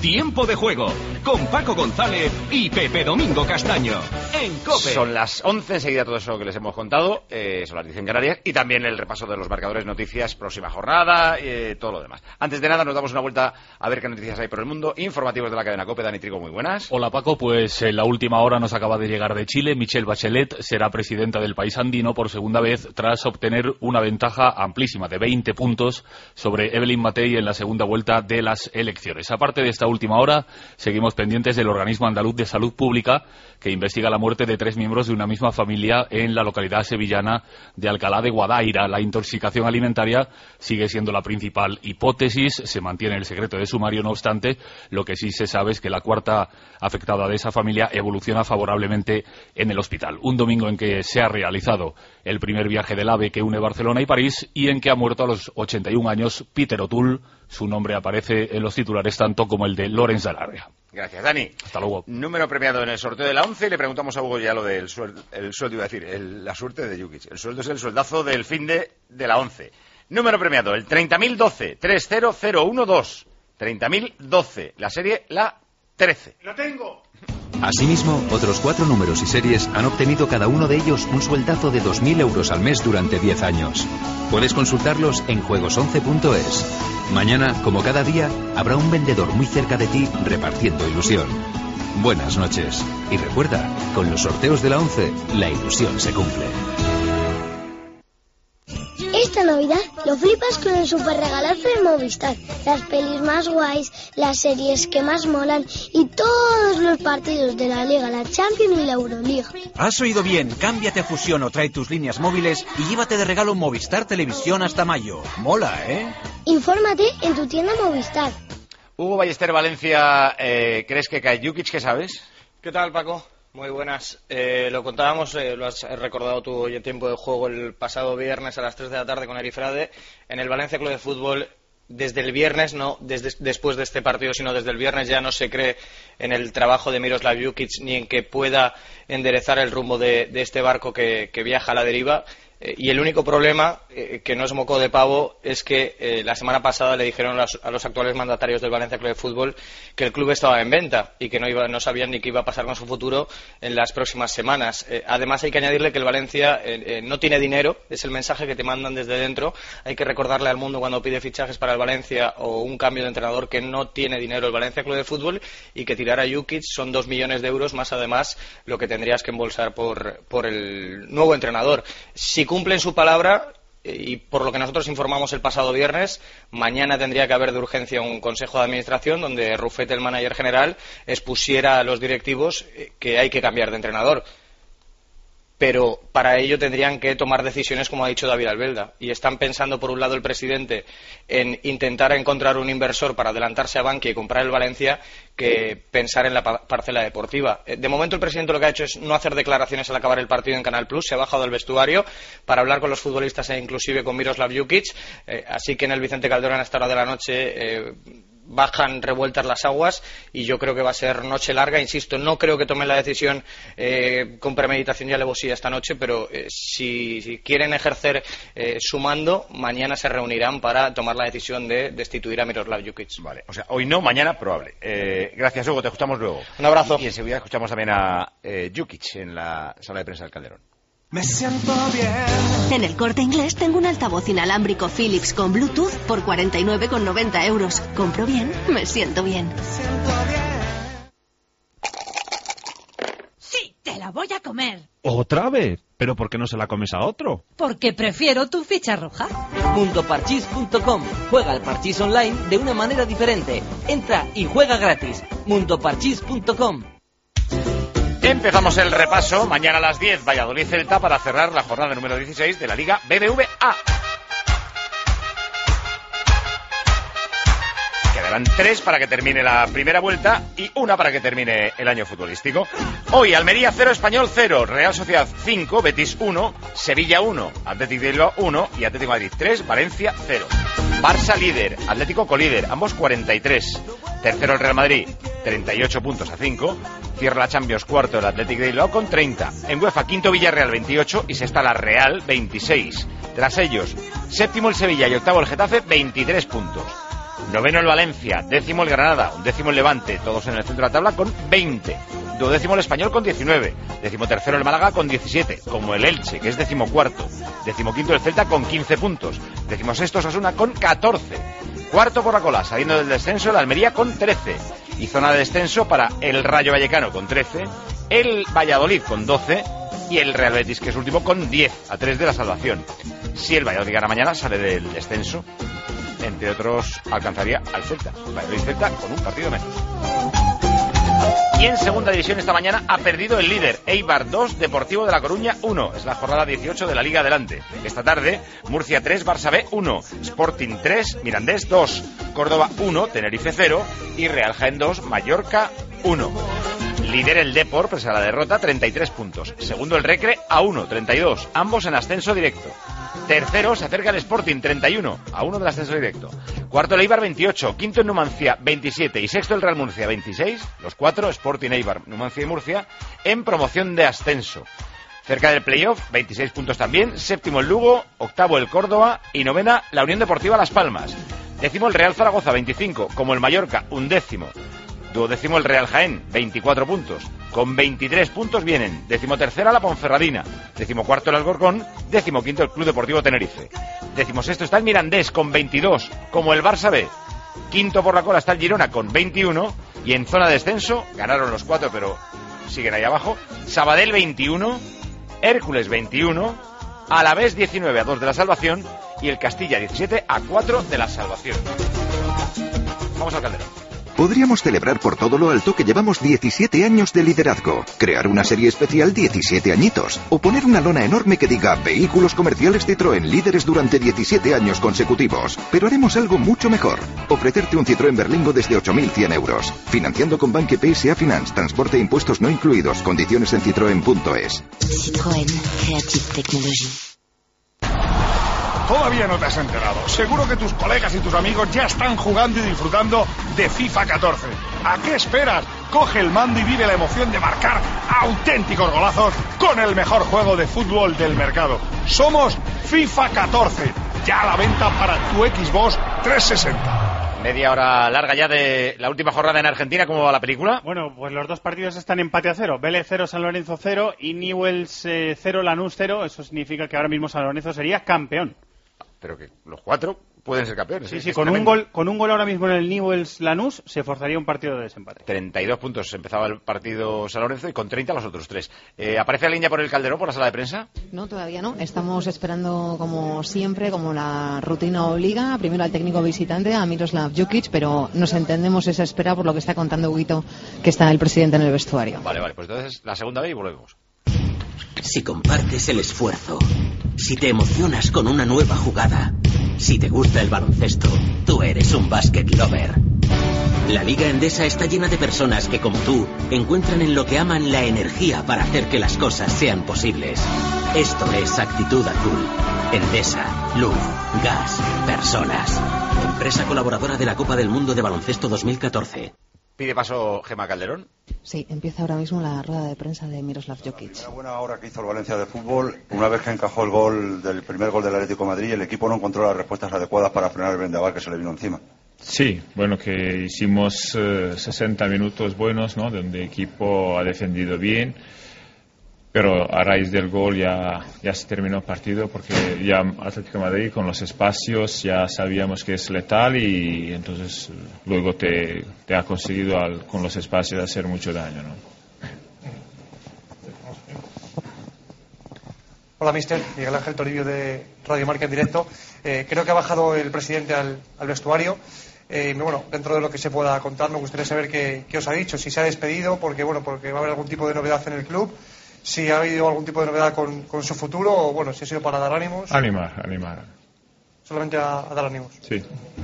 Tiempo de juego, con Paco González y Pepe Domingo Castaño, en COPE. Son las once, enseguida todo eso que les hemos contado, eh, son las diez en Canarias, y también el repaso de los marcadores, noticias, próxima jornada, eh, todo lo demás. Antes de nada, nos damos una vuelta a ver qué noticias hay por el mundo. Informativos de la cadena COPE. Dani Trigo, muy buenas. Hola Paco, pues en la última hora nos acaba de llegar de Chile. Michelle Bachelet será presidenta del país andino por segunda vez tras obtener una ventaja amplísima de veinte puntos sobre Evelyn Matei en la segunda vuelta de las elecciones. Aparte de esta última hora, seguimos pendientes del organismo andaluz de salud pública que investiga la muerte de tres miembros de una misma familia en la localidad sevillana de Alcalá de Guadaira. La intoxicación alimentaria sigue siendo la principal hipótesis, se mantiene el secreto de sumario, no obstante, lo que sí se sabe es que la cuarta afectada de esa familia evoluciona favorablemente en el hospital. Un domingo en que se ha realizado el primer viaje del AVE que une Barcelona y París y en que ha muerto a los ochenta y un años Peter O'Toole. Su nombre aparece en los titulares tanto como el de Lorenz de Larrea. Gracias, Dani. Hasta luego. Número premiado en el sorteo de la once, y le preguntamos a Hugo ya lo del sueldo, el sueldo iba a decir, el, la suerte de Jukic. El sueldo es el sueldazo del fin de, de la once. Número premiado, el treinta mil doce, tres cero cero uno dos. treinta mil doce, la serie la trece. ¡Lo tengo! Asimismo, otros cuatro números y series han obtenido cada uno de ellos un sueldazo de dos mil euros al mes durante diez años. Puedes consultarlos en juegos once punto es. Mañana, como cada día, habrá un vendedor muy cerca de ti repartiendo ilusión. Buenas noches. Y recuerda, con los sorteos de la once, la ilusión se cumple. Esta Navidad lo flipas con el super regalazo de Movistar. Las pelis más guays, las series que más molan y todos los partidos de la Liga, la Champions y la Euroliga. Has oído bien, cámbiate a Fusión o trae tus líneas móviles y llévate de regalo Movistar Televisión hasta mayo. Mola, ¿eh? Infórmate en tu tienda Movistar. Hugo Ballester, Valencia, eh, ¿crees que cae Jukic? ¿Qué sabes? ¿Qué tal, Paco? Muy buenas. Eh, lo contábamos, eh, lo has recordado tú hoy en tiempo de juego, el pasado viernes a las tres de la tarde con Eri Frade. En el Valencia Club de Fútbol, desde el viernes, no desde, después de este partido, sino desde el viernes ya no se cree en el trabajo de Miroslav Jukic ni en que pueda enderezar el rumbo de, de este barco que, que viaja a la deriva. Eh, y el único problema, eh, que no es moco de pavo, es que eh, la semana pasada le dijeron las, a los actuales mandatarios del Valencia Club de Fútbol que el club estaba en venta y que no, iba, no sabían ni qué iba a pasar con su futuro en las próximas semanas. Eh, además hay que añadirle que el Valencia eh, eh, no tiene dinero, es el mensaje que te mandan desde dentro. Hay que recordarle al mundo cuando pide fichajes para el Valencia o un cambio de entrenador que no tiene dinero el Valencia Club de Fútbol y que tirar a Jukic son dos millones de euros más además lo que tendrías que embolsar por, por el nuevo entrenador. Si cumplen su palabra, y por lo que nosotros informamos el pasado viernes, mañana tendría que haber de urgencia un consejo de administración donde Rufete, el manager general, expusiera a los directivos que hay que cambiar de entrenador. Pero para ello tendrían que tomar decisiones, como ha dicho David Albelda, y están pensando por un lado el presidente en intentar encontrar un inversor para adelantarse a Bankia y comprar el Valencia que pensar en la parcela deportiva. De momento el presidente lo que ha hecho es no hacer declaraciones al acabar el partido en Canal Plus, se ha bajado al vestuario para hablar con los futbolistas e inclusive con Miroslav Jukic, eh, así que en el Vicente Calderón a esta hora de la noche eh, bajan revueltas las aguas y yo creo que va a ser noche larga. Insisto, no creo que tomen la decisión eh, con premeditación y alevosía esta noche, pero eh, si, si quieren ejercer eh, su mando, mañana se reunirán para tomar la decisión de destituir a Miroslav Jukic. Vale, o sea, hoy no, mañana probable. Eh, gracias, Hugo, te escuchamos luego. Un abrazo. Y, y enseguida escuchamos también a eh, Jukic en la sala de prensa del Calderón. Me siento bien. En el Corte Inglés tengo un altavoz inalámbrico Philips con Bluetooth por cuarenta y nueve con noventa euros. Compro bien, me siento bien. Me siento bien. Sí, te la voy a comer. ¿Otra vez? ¿Pero por qué no se la comes a otro? Porque prefiero tu ficha roja. Mundo Parchís punto com. Juega al parchís online de una manera diferente. Entra y juega gratis. Mundo Parchís punto com. Empezamos el repaso. Mañana a las diez, Valladolid-Celta para cerrar la jornada número dieciséis de la Liga B B V A. Quedarán tres para que termine la primera vuelta y una para que termine el año futbolístico. Hoy Almería cero, Español cero, Real Sociedad cinco, Betis uno, Sevilla uno, Atlético de Bilbao uno y Atlético de Madrid tres, Valencia cero. Barça líder, Atlético colíder, ambos cuarenta y tres. Tercero el Real Madrid, treinta y ocho puntos a cinco. Cierra la Champions cuarto el Atlético de Bilbao con treinta. En UEFA quinto Villarreal veintiocho y sexta la Real veintiséis. Tras ellos, séptimo el Sevilla y octavo el Getafe veintitrés puntos. Noveno el Valencia, décimo el Granada, un décimo el Levante, todos en el centro de la tabla con veinte. Duodécimo el Español con diecinueve. Décimo tercero el Málaga con diecisiete, como el Elche, que es décimo cuarto. Décimo quinto el Celta con quince puntos. Décimo sexto Osasuna con catorce. Cuarto por la cola, saliendo del descenso, el Almería con trece. Y zona de descenso para el Rayo Vallecano con trece, el Valladolid con doce y el Real Betis, que es último, con diez, a tres de la salvación. Si el Valladolid gana mañana, sale del descenso. Entre otros, alcanzaría al Celta. Valladolid Celta con un partido menos. Y en segunda división esta mañana ha perdido el líder, Eibar dos, Deportivo de La Coruña uno. Es la jornada dieciocho de la Liga Adelante. Esta tarde, Murcia tres, Barça B uno, Sporting tres, Mirandés dos, Córdoba uno, Tenerife cero y Real Jaén dos, Mallorca uno. Líder el Depor, pese a la derrota, treinta y tres puntos. Segundo el Recre a uno, treinta y dos, ambos en ascenso directo. Tercero se acerca el Sporting, treinta y uno, a uno del ascenso directo. Cuarto el Eibar, veintiocho. Quinto el Numancia, veintisiete. Y sexto el Real Murcia, veintiséis. Los cuatro, Sporting, Eibar, Numancia y Murcia, en promoción de ascenso. Cerca del playoff, veintiséis puntos también. Séptimo el Lugo, octavo el Córdoba y novena la Unión Deportiva Las Palmas. Décimo el Real Zaragoza, veinticinco. Como el Mallorca, undécimo. Duodécimo el Real Jaén, veinticuatro puntos. Con veintitrés puntos vienen decimotercera la Ponferradina, decimocuarto el Alcorcón, decimoquinto el Club Deportivo Tenerife. Decimosexto está el Mirandés con veintidós, como el Barça B. Quinto por la cola está el Girona con veintiuno y en zona de descenso, ganaron los cuatro pero siguen ahí abajo, Sabadell veintiuno, Hércules veintiuno, Alavés diecinueve a dos de la salvación y el Castilla diecisiete a cuatro de la salvación. Vamos al Calderón. Podríamos celebrar por todo lo alto que llevamos diecisiete años de liderazgo, crear una serie especial diecisiete añitos, o poner una lona enorme que diga Vehículos Comerciales Citroën líderes durante diecisiete años consecutivos. Pero haremos algo mucho mejor, ofrecerte un Citroën Berlingo desde ocho mil cien euros, financiando con Banque P S A Finance, transporte e impuestos no incluidos, condiciones en citroen punto es. Citroën Creative Technology. Todavía no te has enterado. Seguro que tus colegas y tus amigos ya están jugando y disfrutando de FIFA catorce. ¿A qué esperas? Coge el mando y vive la emoción de marcar auténticos golazos con el mejor juego de fútbol del mercado. Somos FIFA catorce, ya a la venta para tu Xbox trescientos sesenta. Media hora larga ya de la última jornada en Argentina. ¿Cómo va la película? Bueno, pues los dos partidos están empate a cero. Vélez cero, San Lorenzo cero y Newell's eh, cero, Lanús cero. Eso significa que ahora mismo San Lorenzo sería campeón. Pero que los cuatro pueden ser campeones. Sí, sí, con un gol con un gol ahora mismo en el Newell's Lanús se forzaría un partido de desempate. treinta y dos puntos empezaba el partido San Lorenzo y con treinta los otros tres. Eh, ¿Aparece alguien ya por el Calderón, por la sala de prensa? No, todavía no. Estamos esperando, como siempre, como la rutina obliga, primero al técnico visitante, a Miroslav Jukic, pero nos entendemos esa espera por lo que está contando Huguito, que está el presidente en el vestuario. Vale, vale, pues entonces la segunda vez y volvemos. Si compartes el esfuerzo, si te emocionas con una nueva jugada, si te gusta el baloncesto, tú eres un basket lover. La Liga Endesa está llena de personas que, como tú, encuentran en lo que aman la energía para hacer que las cosas sean posibles. Esto es Actitud Azul. Endesa, luz, gas, personas. Empresa colaboradora de la Copa del Mundo de Baloncesto dos mil catorce. ¿Pide paso Gemma Calderón? Sí, empieza ahora mismo la rueda de prensa de Miroslav Jokic. Una buena hora que hizo el Valencia de fútbol. Una vez que encajó el gol del primer gol del Atlético de Madrid, el equipo no encontró las respuestas adecuadas para frenar el vendaval que se le vino encima. Sí, bueno, que hicimos uh, sesenta minutos buenos, ¿no? Donde el equipo ha defendido bien, pero a raíz del gol ya, ya se terminó el partido porque ya Atlético de Madrid con los espacios ya sabíamos que es letal y entonces luego te, te ha conseguido al, con los espacios hacer mucho daño, ¿no? Hola, mister. Miguel Ángel Toribio de Radio Marca en directo. Eh, creo que ha bajado el presidente al, al vestuario. Eh, bueno, dentro de lo que se pueda contar, me gustaría saber qué, qué os ha dicho, si se ha despedido, porque bueno, porque va a haber algún tipo de novedad en el club, si ha habido algún tipo de novedad con, con su futuro, o bueno, si ha sido para dar ánimos. Animar, animar. Solamente a, a dar ánimos. Sí.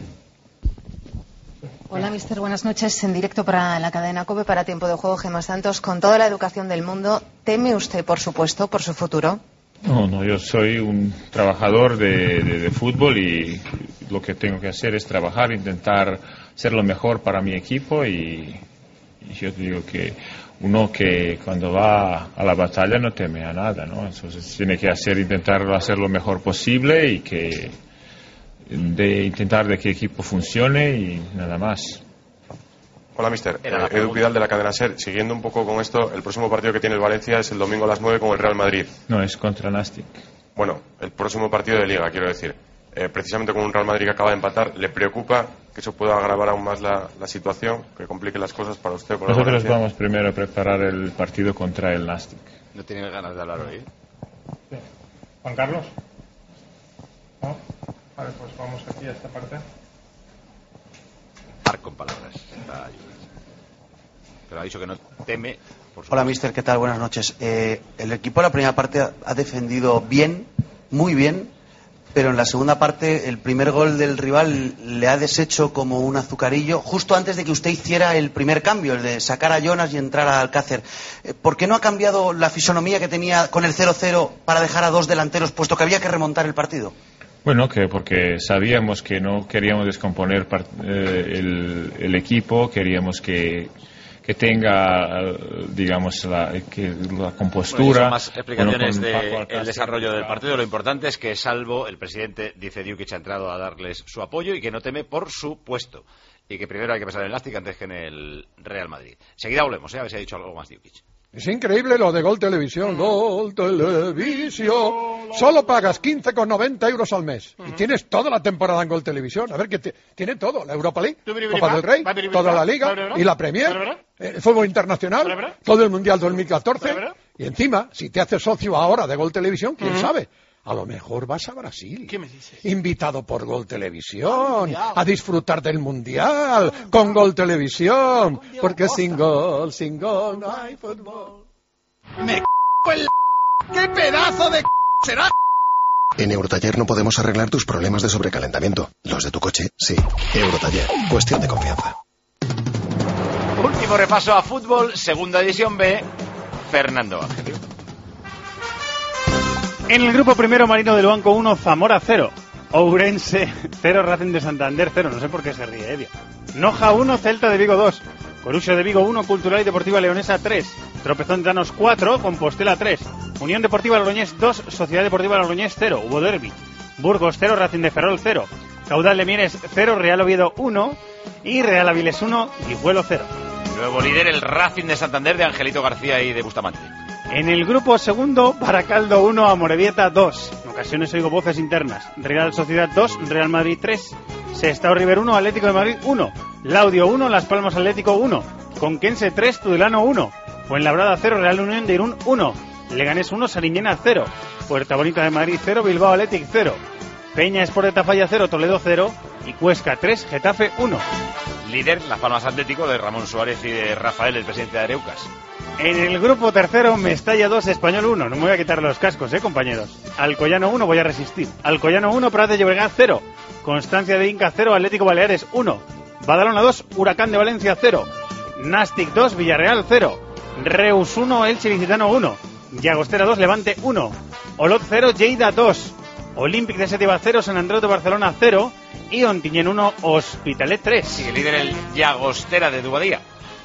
Hola, mister. Buenas noches. En directo para la cadena COPE, para Tiempo de Juego, Gemma Santos. Con toda la educación del mundo, ¿teme usted, por supuesto, por su futuro? No, no, yo soy un trabajador de, de, de fútbol y lo que tengo que hacer es trabajar, intentar ser lo mejor para mi equipo y, y yo digo que uno que cuando va a la batalla no teme a nada, ¿no? Entonces tiene que hacer, intentar hacer lo mejor posible y que de intentar de que el equipo funcione y nada más. Hola, mister. Eh, Edu Pidal de la cadena SER. Siguiendo un poco con esto, el próximo partido que tiene el Valencia es el domingo a las nueve con el Real Madrid. No, es contra Nastic. Bueno, el próximo partido de Liga, quiero decir. Eh, precisamente con un Real Madrid que acaba de empatar, ¿le preocupa que eso pueda agravar aún más la, la situación, que complique las cosas para usted? Para Nosotros vamos primero a preparar el partido contra el Nastic. No tiene ganas de hablar hoy. Sí. Juan Carlos. ¿No? Vale, pues vamos aquí a esta parte. Par con palabras. Pero ha dicho que no teme. Por Hola, mister, ¿qué tal? Buenas noches. Eh, el equipo en la primera parte ha, ha defendido bien, muy bien, pero en la segunda parte el primer gol del rival le ha deshecho como un azucarillo justo antes de que usted hiciera el primer cambio, el de sacar a Jonas y entrar a Alcácer. Eh, ¿Por qué no ha cambiado la fisonomía que tenía con el cero cero para dejar a dos delanteros, puesto que había que remontar el partido? Bueno, que porque sabíamos que no queríamos descomponer part, eh, el, el equipo, queríamos que, que tenga, digamos, la, que, la compostura. Bueno, son más explicaciones bueno, del desarrollo del partido. Lo importante es que, salvo el presidente, dice Djukic, ha entrado a darles su apoyo y que no teme por su puesto. Y que primero hay que pasar en el Nastic antes que en el Real Madrid. Enseguida volvemos, ¿eh? A ver si ha dicho algo más Djukic. Es increíble lo de Gol Televisión. Gol Televisión. Solo pagas quince con noventa euros al mes. Y tienes toda la temporada en Gol Televisión. A ver, que te, tiene todo. La Europa League, Copa del Rey, toda la Liga y la Premier, el fútbol internacional, todo el Mundial dos mil catorce. Y encima, si te haces socio ahora de Gol Televisión, quién sabe, a lo mejor vas a Brasil. ¿Qué me dices? Invitado por Gol Televisión a disfrutar del Mundial con Gol Televisión. Porque sin gol, sin gol no hay fútbol. ¡Me c*** en la... ¡Qué pedazo de c*** será! En Eurotaller no podemos arreglar tus problemas de sobrecalentamiento. Los de tu coche, sí. Eurotaller. Cuestión de confianza. Último repaso a fútbol, segunda división B. Fernando Ángel. En el grupo primero, Marino del Banco uno, Zamora cero. Ourense cero, Racing de Santander cero. No sé por qué se ríe, Elia. Noja uno, Celta de Vigo dos. Corusio de Vigo uno, Cultural y Deportiva Leonesa tres. Tropezón de Danos cuatro, Compostela tres. Unión Deportiva Logroñés dos, Sociedad Deportiva Logroñés cero. Hubo derbi. Burgos cero, Racing de Ferrol cero. Caudal de Mieres cero, Real Oviedo uno. Y Real Avilés uno, Guijuelo cero. Nuevo líder, el Racing de Santander de Angelito García y de Bustamante. En el grupo segundo, Baracaldo uno, Amorebieta dos. En ocasiones oigo voces internas. Real Sociedad dos, Real Madrid tres. Sestao River uno, Atlético de Madrid uno. Laudio uno, Las Palmas Atlético uno. Conquense tres, Tudelano uno. Fuenlabrada cero, Real Unión de Irún uno. Leganés uno, Sariñena cero. Puerta Bonita de Madrid cero, Bilbao Athletic cero. Peña Sport de Tafalla cero, Toledo cero. Y Cuesca tres, Getafe uno. Líder, Las Palmas Atlético de Ramón Suárez y de Rafael, el presidente de Areucas. En el grupo tercero, Mestalla dos, Español uno. No me voy a quitar los cascos, eh, compañeros. Alcoyano uno, voy a resistir. Alcoyano uno, Prat de Llobregat cero. Constancia de Inca cero, Atlético Baleares uno. Badalona dos, Huracán de Valencia cero. Nastic dos, Villarreal cero. Reus uno, Elche Licitano uno. Llagostera dos, Levante uno. Olot cero, Lleida dos. Olímpic de Setiba cero, San Andreu de Barcelona cero. Y Ontinyent uno, Hospitalet tres. Sigue líder el Llagostera de Dubadía.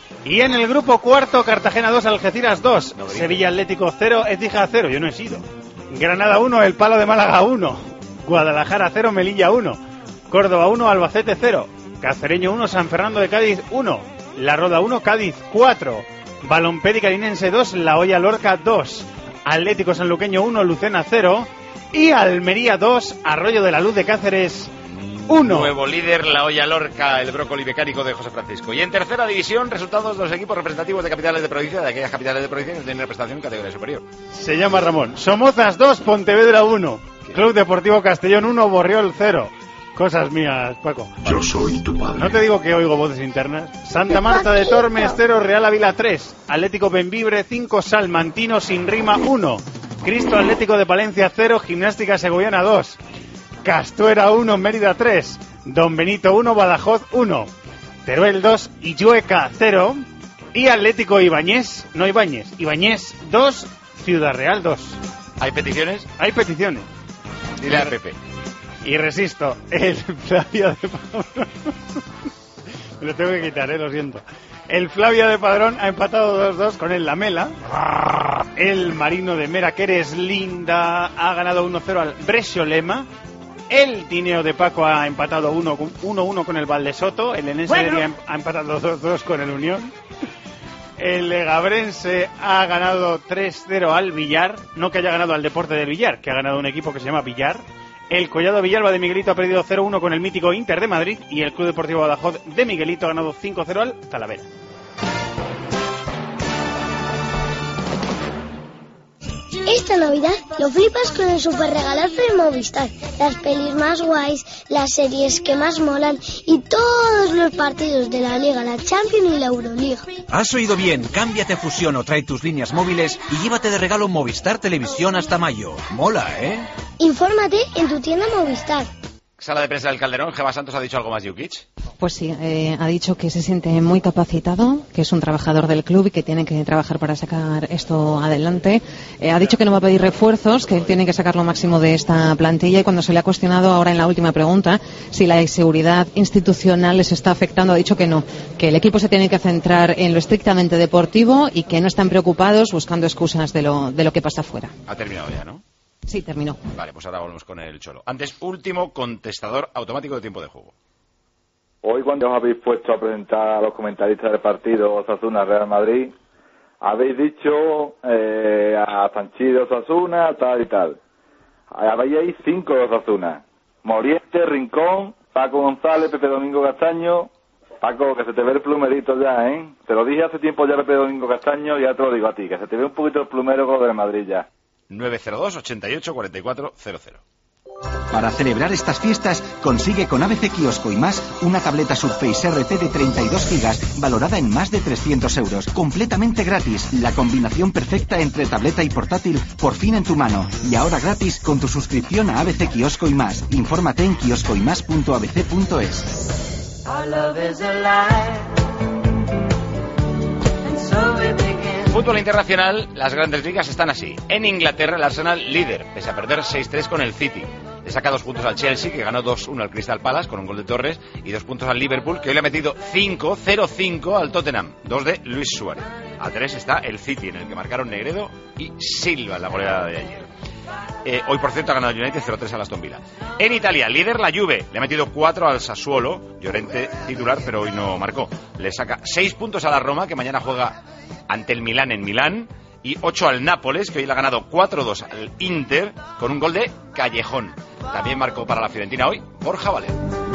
Y en el grupo cuarto, Cartagena dos, Algeciras dos, no, Sevilla Atlético cero, Écija cero, yo no he sido. Granada uno, El Palo de Málaga uno, Guadalajara cero, Melilla uno, Córdoba uno, Albacete cero, Cacereño uno, San Fernando de Cádiz uno, La Roda uno, Cádiz cuatro, Balompédica Carinense dos, La Hoya Lorca dos, Atlético Sanluqueño uno, Lucena cero y Almería dos, Arroyo de la Luz de Cáceres uno. Nuevo líder, La Hoya Lorca, el brócoli mecánico de José Francisco. Y en tercera división, resultados de los equipos representativos de capitales de provincia, de aquellas capitales de provincia que tienen representación en categoría superior. Se llama Ramón. Somozas dos, Pontevedra uno. Club Deportivo Castellón uno, Borriol cero. Cosas mías, Paco. Yo soy tu padre. No te digo que oigo voces internas. Santa Marta de Tormes cero, Real Ávila tres. Atlético Benvibre cinco, Salmantino sin rima uno. Cristo Atlético de Palencia cero, Gimnástica Segoviana dos. Castuera uno, Mérida tres, Don Benito uno, Badajoz uno, Teruel dos, Illueca cero y Atlético Ibáñez, no Ibáñez, Ibáñez dos, Ciudad Real dos. ¿Hay peticiones? Hay peticiones. Dile a Pepe. Y resisto, el Flavia de Padrón. Me lo tengo que quitar, eh, lo siento. El Flavia de Padrón ha empatado dos dos con el Lamela. El Marino de Mera, que eres linda, ha ganado uno cero al Bresciolema. El Tineo de Paco ha empatado uno uno con el Valdesoto. El Enense bueno. ha empatado dos dos con el Unión. El Legabrense ha ganado tres cero al Villar. No que haya ganado al Deporte del Villar, que ha ganado un equipo que se llama Villar. El Collado Villalba de Miguelito ha perdido cero uno con el mítico Inter de Madrid. Y el Club Deportivo Badajoz de Miguelito ha ganado cinco cero al Talavera. Esta Navidad lo flipas con el super regalazo de Movistar. Las pelis más guays, las series que más molan y todos los partidos de la Liga, la Champions y la Euroliga. Has oído bien, cámbiate a Fusión o trae tus líneas móviles y llévate de regalo Movistar Televisión hasta mayo. Mola, ¿eh? Infórmate en tu tienda Movistar. Sala de prensa del Calderón, Gema Santos ha dicho algo más, Jukic. Pues sí, eh, ha dicho que se siente muy capacitado, que es un trabajador del club y que tiene que trabajar para sacar esto adelante. Eh, ha dicho que no va a pedir refuerzos, que tiene que sacar lo máximo de esta plantilla, y cuando se le ha cuestionado ahora en la última pregunta si la inseguridad institucional les está afectando, ha dicho que no, que el equipo se tiene que centrar en lo estrictamente deportivo y que no están preocupados buscando excusas de lo, de lo que pasa afuera. Ha terminado ya, ¿no? Sí, terminó. Vale, pues ahora volvemos con el Cholo. Antes, último contestador automático de tiempo de juego. Hoy, cuando os habéis puesto a presentar a los comentaristas del partido Osasuna-Real Madrid, habéis dicho eh, a Sanchido Osasuna, tal y tal. Habéis ahí cinco de Osasuna. Moriente, Rincón, Paco González, Pepe Domingo Castaño. Paco, que se te ve el plumerito ya, ¿eh? Te lo dije hace tiempo ya, Pepe Domingo Castaño, y ya te lo digo a ti, que se te ve un poquito el plumero con lo del Madrid ya. nueve cero dos, ochenta y ocho, cuarenta y cuatro, cero cero. Para celebrar estas fiestas, consigue con A B C Kiosco y más una tableta Surface R T de treinta y dos gigas valorada en más de trescientos euros, completamente gratis. La combinación perfecta entre tableta y portátil, por fin en tu mano. Y ahora gratis con tu suscripción a A B C Kiosco y más. Infórmate en kiosco y más punto a b c punto es. Fútbol internacional, las grandes ligas están así. En Inglaterra, el Arsenal líder, pese a perder seis tres con el City. Le saca dos puntos al Chelsea, que ganó dos uno al Crystal Palace con un gol de Torres, y dos puntos al Liverpool, que hoy le ha metido cinco cero cinco al Tottenham, dos de Luis Suárez. A tres está el City, en el que marcaron Negredo y Silva en la goleada de ayer. Eh, hoy, por cierto, ha ganado el United cero tres al Aston Villa. En Italia, líder la Juve, le ha metido cuatro al Sassuolo, Llorente titular, pero hoy no marcó. Le saca seis puntos a la Roma, que mañana juega ante el Milán en Milán, y ocho al Nápoles, que hoy le ha ganado cuatro dos al Inter, con un gol de Callejón. También marcó para la Fiorentina hoy Borja Valer.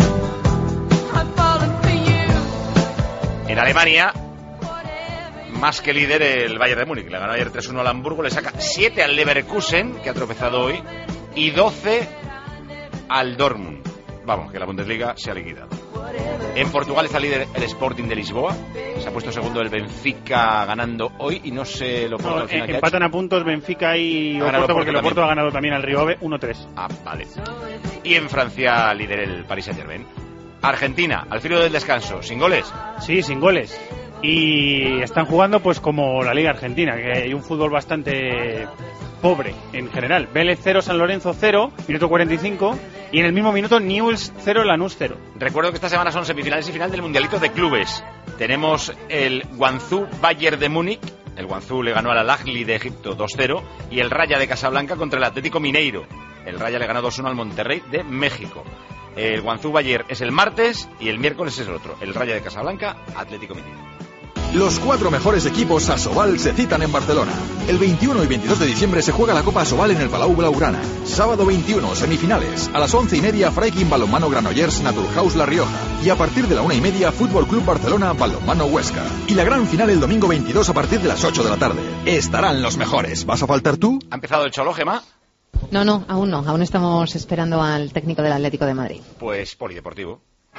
En Alemania, más que líder el Bayern de Múnich, le ganó ayer tres uno al Hamburgo, le saca siete al Leverkusen, que ha tropezado hoy, y doce al Dortmund. Vamos, que la Bundesliga se ha liquidado. En Portugal está líder el Sporting de Lisboa, se ha puesto segundo el Benfica ganando hoy y no sé lo no, eh, empatan a puntos Benfica y Oporto, porque el Oporto ha ganado también al Rio Ave uno tres. Ah, vale. Y en Francia líder el Paris Saint-Germain. Argentina, al filo del descanso, sin goles. Sí, sin goles. Y están jugando pues como la Liga Argentina, que hay un fútbol bastante pobre en general. Vélez cero, San Lorenzo cero, minuto cuarenta y cinco, y en el mismo minuto Newell's cero, Lanús cero. Recuerdo que esta semana son semifinales y final del Mundialito de Clubes. Tenemos el Guangzhou Bayern de Múnich, el Guangzhou le ganó al Al-Ahly de Egipto dos cero, y el Raya de Casablanca contra el Atlético Mineiro. El Raya le ganó dos uno al Monterrey de México. El Guangzhou Bayern es el martes y el miércoles es el otro, el Raya de Casablanca, Atlético Mineiro. Los cuatro mejores equipos Asobal se citan en Barcelona. El veintiuno y veintidós de diciembre se juega la Copa Asobal en el Palau Blaugrana. Sábado veintiuno, semifinales. A las once y media, Freiking Balonmano Granollers, Naturhaus La Rioja. Y a partir de la una y media, Fútbol Club Barcelona, Balonmano Huesca. Y la gran final el domingo veintidós a partir de las ocho de la tarde. Estarán los mejores. ¿Vas a faltar tú? ¿Ha empezado el Cholo, Gema? No, no, aún no. Aún estamos esperando al técnico del Atlético de Madrid. Pues polideportivo.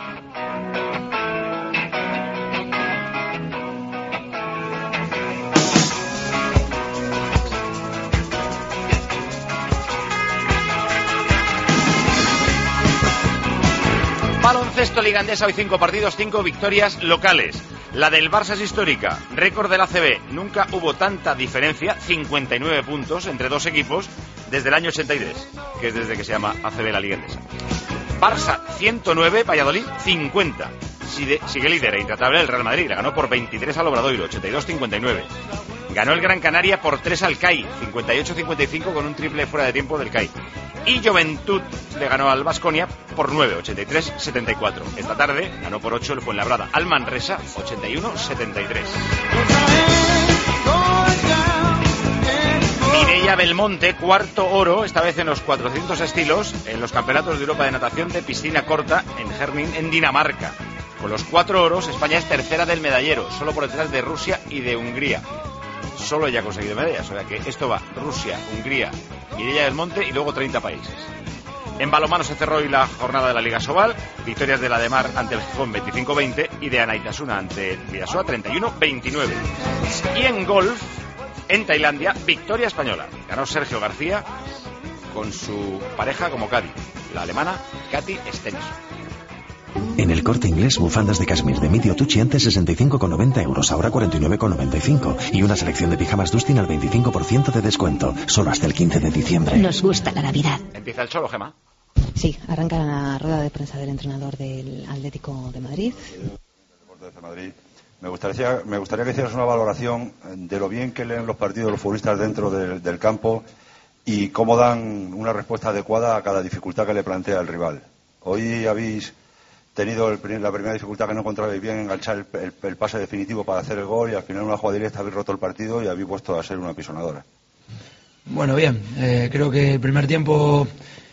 Baloncesto Liga Endesa, hoy cinco partidos, cinco victorias locales. La del Barça es histórica, récord del A C B. Nunca hubo tanta diferencia, cincuenta y nueve puntos entre dos equipos, desde el año ochenta y tres, que es desde que se llama A C B la Liga Endesa. Barça ciento nueve, Valladolid cincuenta. Sigue líder e intratable el Real Madrid, le ganó por veintitrés al Obradoiro, ochenta y dos a cincuenta y nueve. Ganó el Gran Canaria por tres al C A I, cincuenta y ocho a cincuenta y cinco, con un triple fuera de tiempo del C A I. Y Juventud le ganó al Baskonia por nueve, ochenta y tres setenta y cuatro. Esta tarde ganó por ocho el Fuenlabrada al Manresa, ochenta y uno setenta y tres. Mireia Belmonte, cuarto oro, esta vez en los cuatrocientos estilos, en los campeonatos de Europa de natación de piscina corta en Herning, en Dinamarca. Con los cuatro oros, España es tercera del medallero, solo por detrás de Rusia y de Hungría. Solo ella ha conseguido medallas, o sea que esto va Rusia, Hungría, Mireia Belmonte y luego treinta países. En balonmano se cerró hoy la jornada de la Liga Sobal, victorias de la de Mar ante el Gijón veinticinco veinte y de Anaitasuna ante Vidasoa treinta y uno veintinueve. Y en golf, en Tailandia, victoria española. Ganó Sergio García con su pareja como Cádiz, la alemana Katy Stenson. En El Corte Inglés, bufandas de Kashmir de Medio Tucci antes sesenta y cinco con noventa euros, ahora cuarenta y nueve con noventa y cinco. Y una selección de pijamas Dustin al veinticinco por ciento de descuento, solo hasta el quince de diciembre. Nos gusta la Navidad. Empieza el Cholo, Gemma. Sí, arranca la rueda de prensa del entrenador del Atlético de Madrid. De Madrid. Me gustaría, me gustaría que hicieras una valoración de lo bien que leen los partidos los futbolistas dentro del, del campo y cómo dan una respuesta adecuada a cada dificultad que le plantea el rival. Hoy habéis tenido el, la primera dificultad que no encontrabais bien, enganchar el, el, el pase definitivo para hacer el gol, y al final una jugada directa habéis roto el partido y habéis puesto a ser una pisonadora. Bueno, bien, eh, creo que el primer tiempo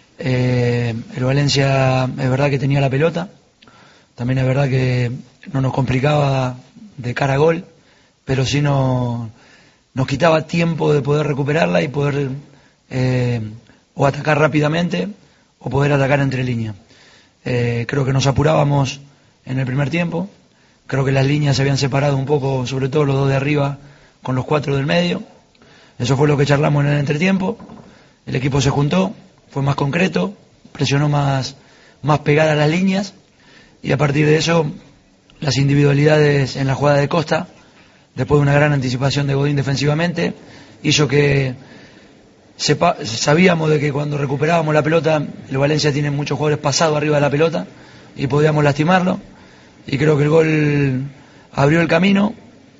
eh, el Valencia es verdad que tenía la pelota, también es verdad que no nos complicaba de cara a gol, pero sí no, nos quitaba tiempo de poder recuperarla y poder eh, o atacar rápidamente o poder atacar entre líneas. Eh, creo que nos apurábamos en el primer tiempo, creo que las líneas se habían separado un poco, sobre todo los dos de arriba con los cuatro del medio. Eso fue lo que charlamos en el entretiempo. El equipo se juntó, fue más concreto, presionó más, más pegada a las líneas, y a partir de eso las individualidades en la jugada de Costa, después de una gran anticipación de Godín defensivamente, hizo que sepa, sabíamos de que cuando recuperábamos la pelota, el Valencia tiene muchos jugadores pasados arriba de la pelota y podíamos lastimarlo, y creo que el gol abrió el camino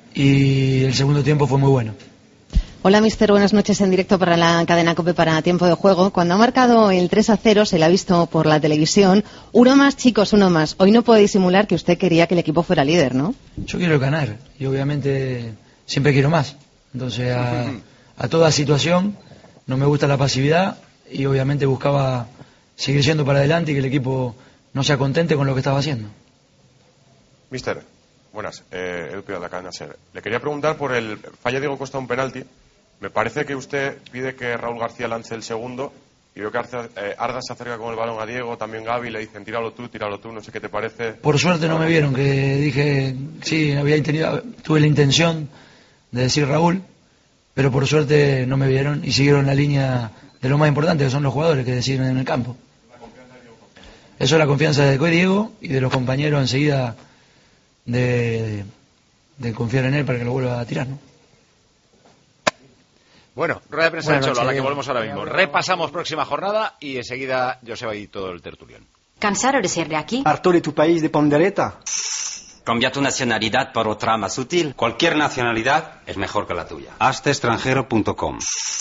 y el segundo tiempo fue muy bueno. Hola, mister, buenas noches, en directo para la cadena COPE para Tiempo de Juego. Cuando ha marcado el tres a cero, se le ha visto por la televisión. Uno más, chicos, uno más. Hoy no puede disimular que usted quería que el equipo fuera líder, ¿no? Yo quiero ganar y obviamente siempre quiero más. Entonces a, a toda situación no me gusta la pasividad y obviamente buscaba seguir yendo para adelante y que el equipo no sea contente con lo que estaba haciendo. Mister, buenas, eh, Edu Pío de la cadena SER. Le quería preguntar por el falla Diego Costa un penalti. Me parece que usted pide que Raúl García lance el segundo y veo que Arza, eh, Arda se acerca con el balón a Diego, también Gaby, le dicen tíralo tú, tíralo tú, no sé qué te parece. Por suerte no me vieron, que dije, sí, había tenido, tuve la intención de decir Raúl, pero por suerte no me vieron y siguieron la línea de lo más importante, que son los jugadores que deciden en el campo. Eso es la confianza de Diego y de los compañeros enseguida de, de, de confiar en él para que lo vuelva a tirar, ¿no? Bueno, rueda de prensa del Cholo, a la que volvemos ahora mismo. Repasamos próxima jornada y enseguida Joseba y todo el tertulión. ¿Cansado de ser de aquí? ¿Harto de tu país de pondereta? Cambia tu nacionalidad por otra más útil. Cualquier nacionalidad es mejor que la tuya. Hazte extranjero punto com.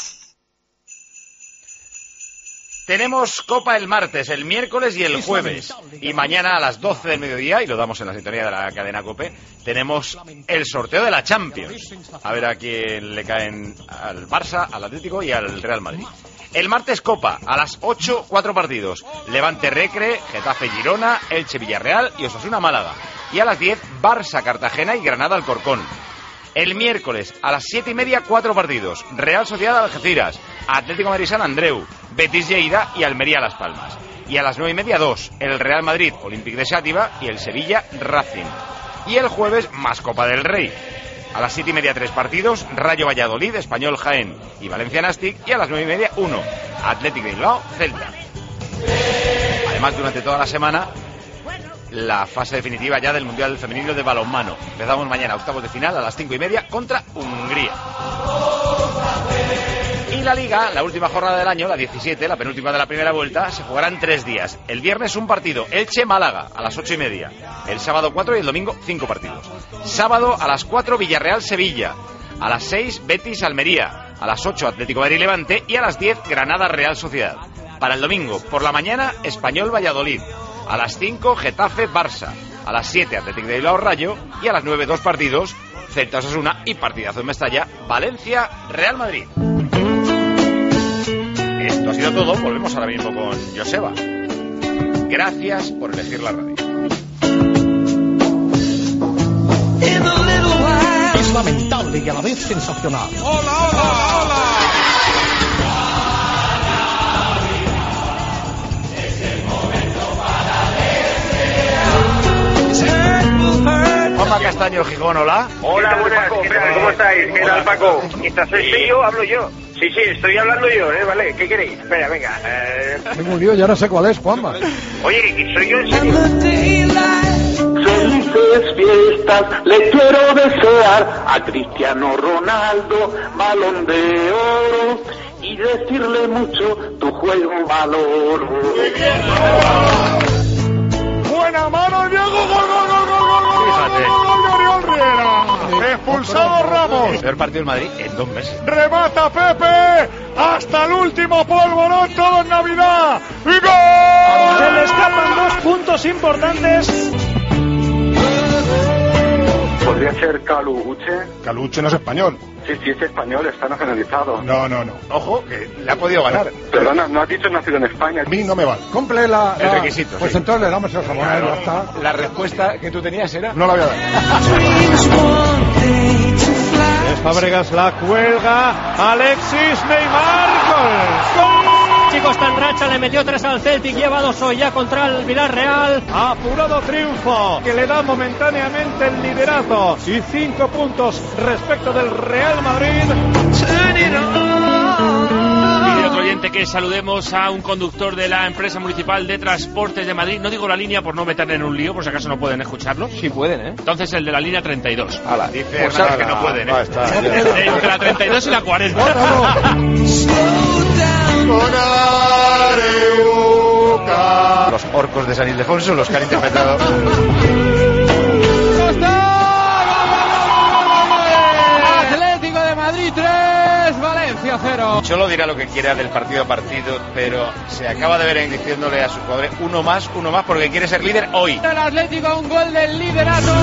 Tenemos Copa el martes, el miércoles y el jueves. Y mañana a las doce del mediodía, y lo damos en la sintonía de la cadena COPE, tenemos el sorteo de la Champions. A ver a quién le caen al Barça, al Atlético y al Real Madrid. El martes Copa, a las ocho, cuatro partidos. Levante Recre, Getafe Girona, Elche Villarreal y Osasuna Málaga. Y a las diez, Barça Cartagena y Granada Alcorcón. El miércoles, a las siete y media, cuatro partidos. Real Sociedad Algeciras, Atlético Madrid San Andreu, Betis Lleida y Almería Las Palmas. Y a las nueve y media, dos, el Real Madrid Olympique de Xàtiva y el Sevilla Racing. Y el jueves, más Copa del Rey. A las siete y media, tres partidos, Rayo Valladolid, Español Jaén y Valencia Nastic. Y a las nueve y media, uno, Atlético de Bilbao, Celta. Además, durante toda la semana, la fase definitiva ya del Mundial Femenino de Balonmano. Empezamos mañana, octavos de final, a las cinco y media, contra Hungría. Y la Liga, la última jornada del año, la diecisiete, la penúltima de la primera vuelta, se jugarán tres días. El viernes un partido, Elche-Málaga, a las ocho y media. El sábado cuatro y el domingo cinco partidos. Sábado a las cuatro, Villarreal-Sevilla. A las seis, Betis-Almería. A las ocho, Atlético Madrid-Levante. Y a las diez, Granada-Real Sociedad. Para el domingo, por la mañana, Español Valladolid. A las cinco, Getafe Barça. A las siete, Athletic de Bilbao Rayo. Y a las nueve, dos partidos, Celta Osasuna y partidazo en Mestalla, Valencia Real Madrid. Esto ha sido todo. Volvemos ahora mismo con Joseba. Gracias por elegir la radio. Es lamentable y a la vez sensacional. ¡Hola, hola, hola! Juanma Castaño, Gijón, hola. Hola, buenas, ¿qué tal? ¿Cómo estáis? ¿Qué tal, Paco? ¿Estás soy yo? ¿Hablo yo? Sí, sí, estoy hablando yo, ¿eh? Vale, ¿qué queréis? Espera, venga. Eh... Tengo un lío, ya no sé cuál es, Juanma. Oye, ¿soy yo en serio? Felices fiestas le quiero desear a Cristiano Ronaldo, Balón de Oro, y decirle mucho tu juego valoro. Buena mano, Diego, gol, gol, gol, gol, gol, Fíjate. gol, gol, gol, Oriol Riera. Expulsado Ramos. El peor partido del Madrid en dos meses. Remata Pepe. Hasta el último polvorón, todo en Navidad. ¡Y gol! Se le escapan dos puntos importantes. ¿Podría ser Caluche? Caluche no es español. Sí, sí, es español, está nacionalizado. No, no, no. Ojo, que le ha podido ganar. Perdona, no has dicho nacido en España. A mí no me vale. Cumple la... El la- requisito, Pues sí. entonces le damos el jamón, ya está. La respuesta que tú tenías era... No la voy a dar. Fábregas la cuelga. Alexis Neymar. Gol. ¡Gol! Chicos, está en racha, le metió tres al Celtic, lleva dos hoy ya contra el Villarreal. Apurado triunfo que le da momentáneamente el liderato y cinco puntos respecto del Real Madrid. Y otro oyente que saludemos a un conductor de la empresa municipal de transportes de Madrid. No digo la línea por no meterle en un lío, por si acaso no pueden escucharlo. Sí pueden, ¿eh? Entonces el de la línea treinta y dos. Ala, dice Pues Hernán ala, que no pueden, ¿eh? va, está, entre la treinta y dos y la cuarenta. Los orcos de San Ildefonso, los que han interpretado. Atlético de Madrid tres, Valencia cero. Cholo dirá lo que quiera del partido a partido, pero se acaba de ver diciéndole a sus jugadores uno más, uno más, porque quiere ser líder hoy. El Atlético, un gol del liderato.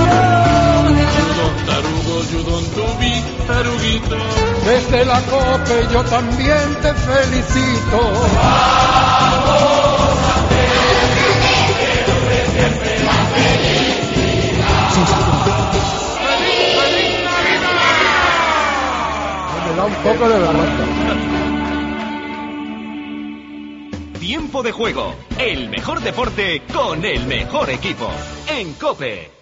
Desde la COPE yo también te felicito. Me da un poco de vergüenza. Tiempo de juego, el mejor deporte con el mejor equipo. En COPE.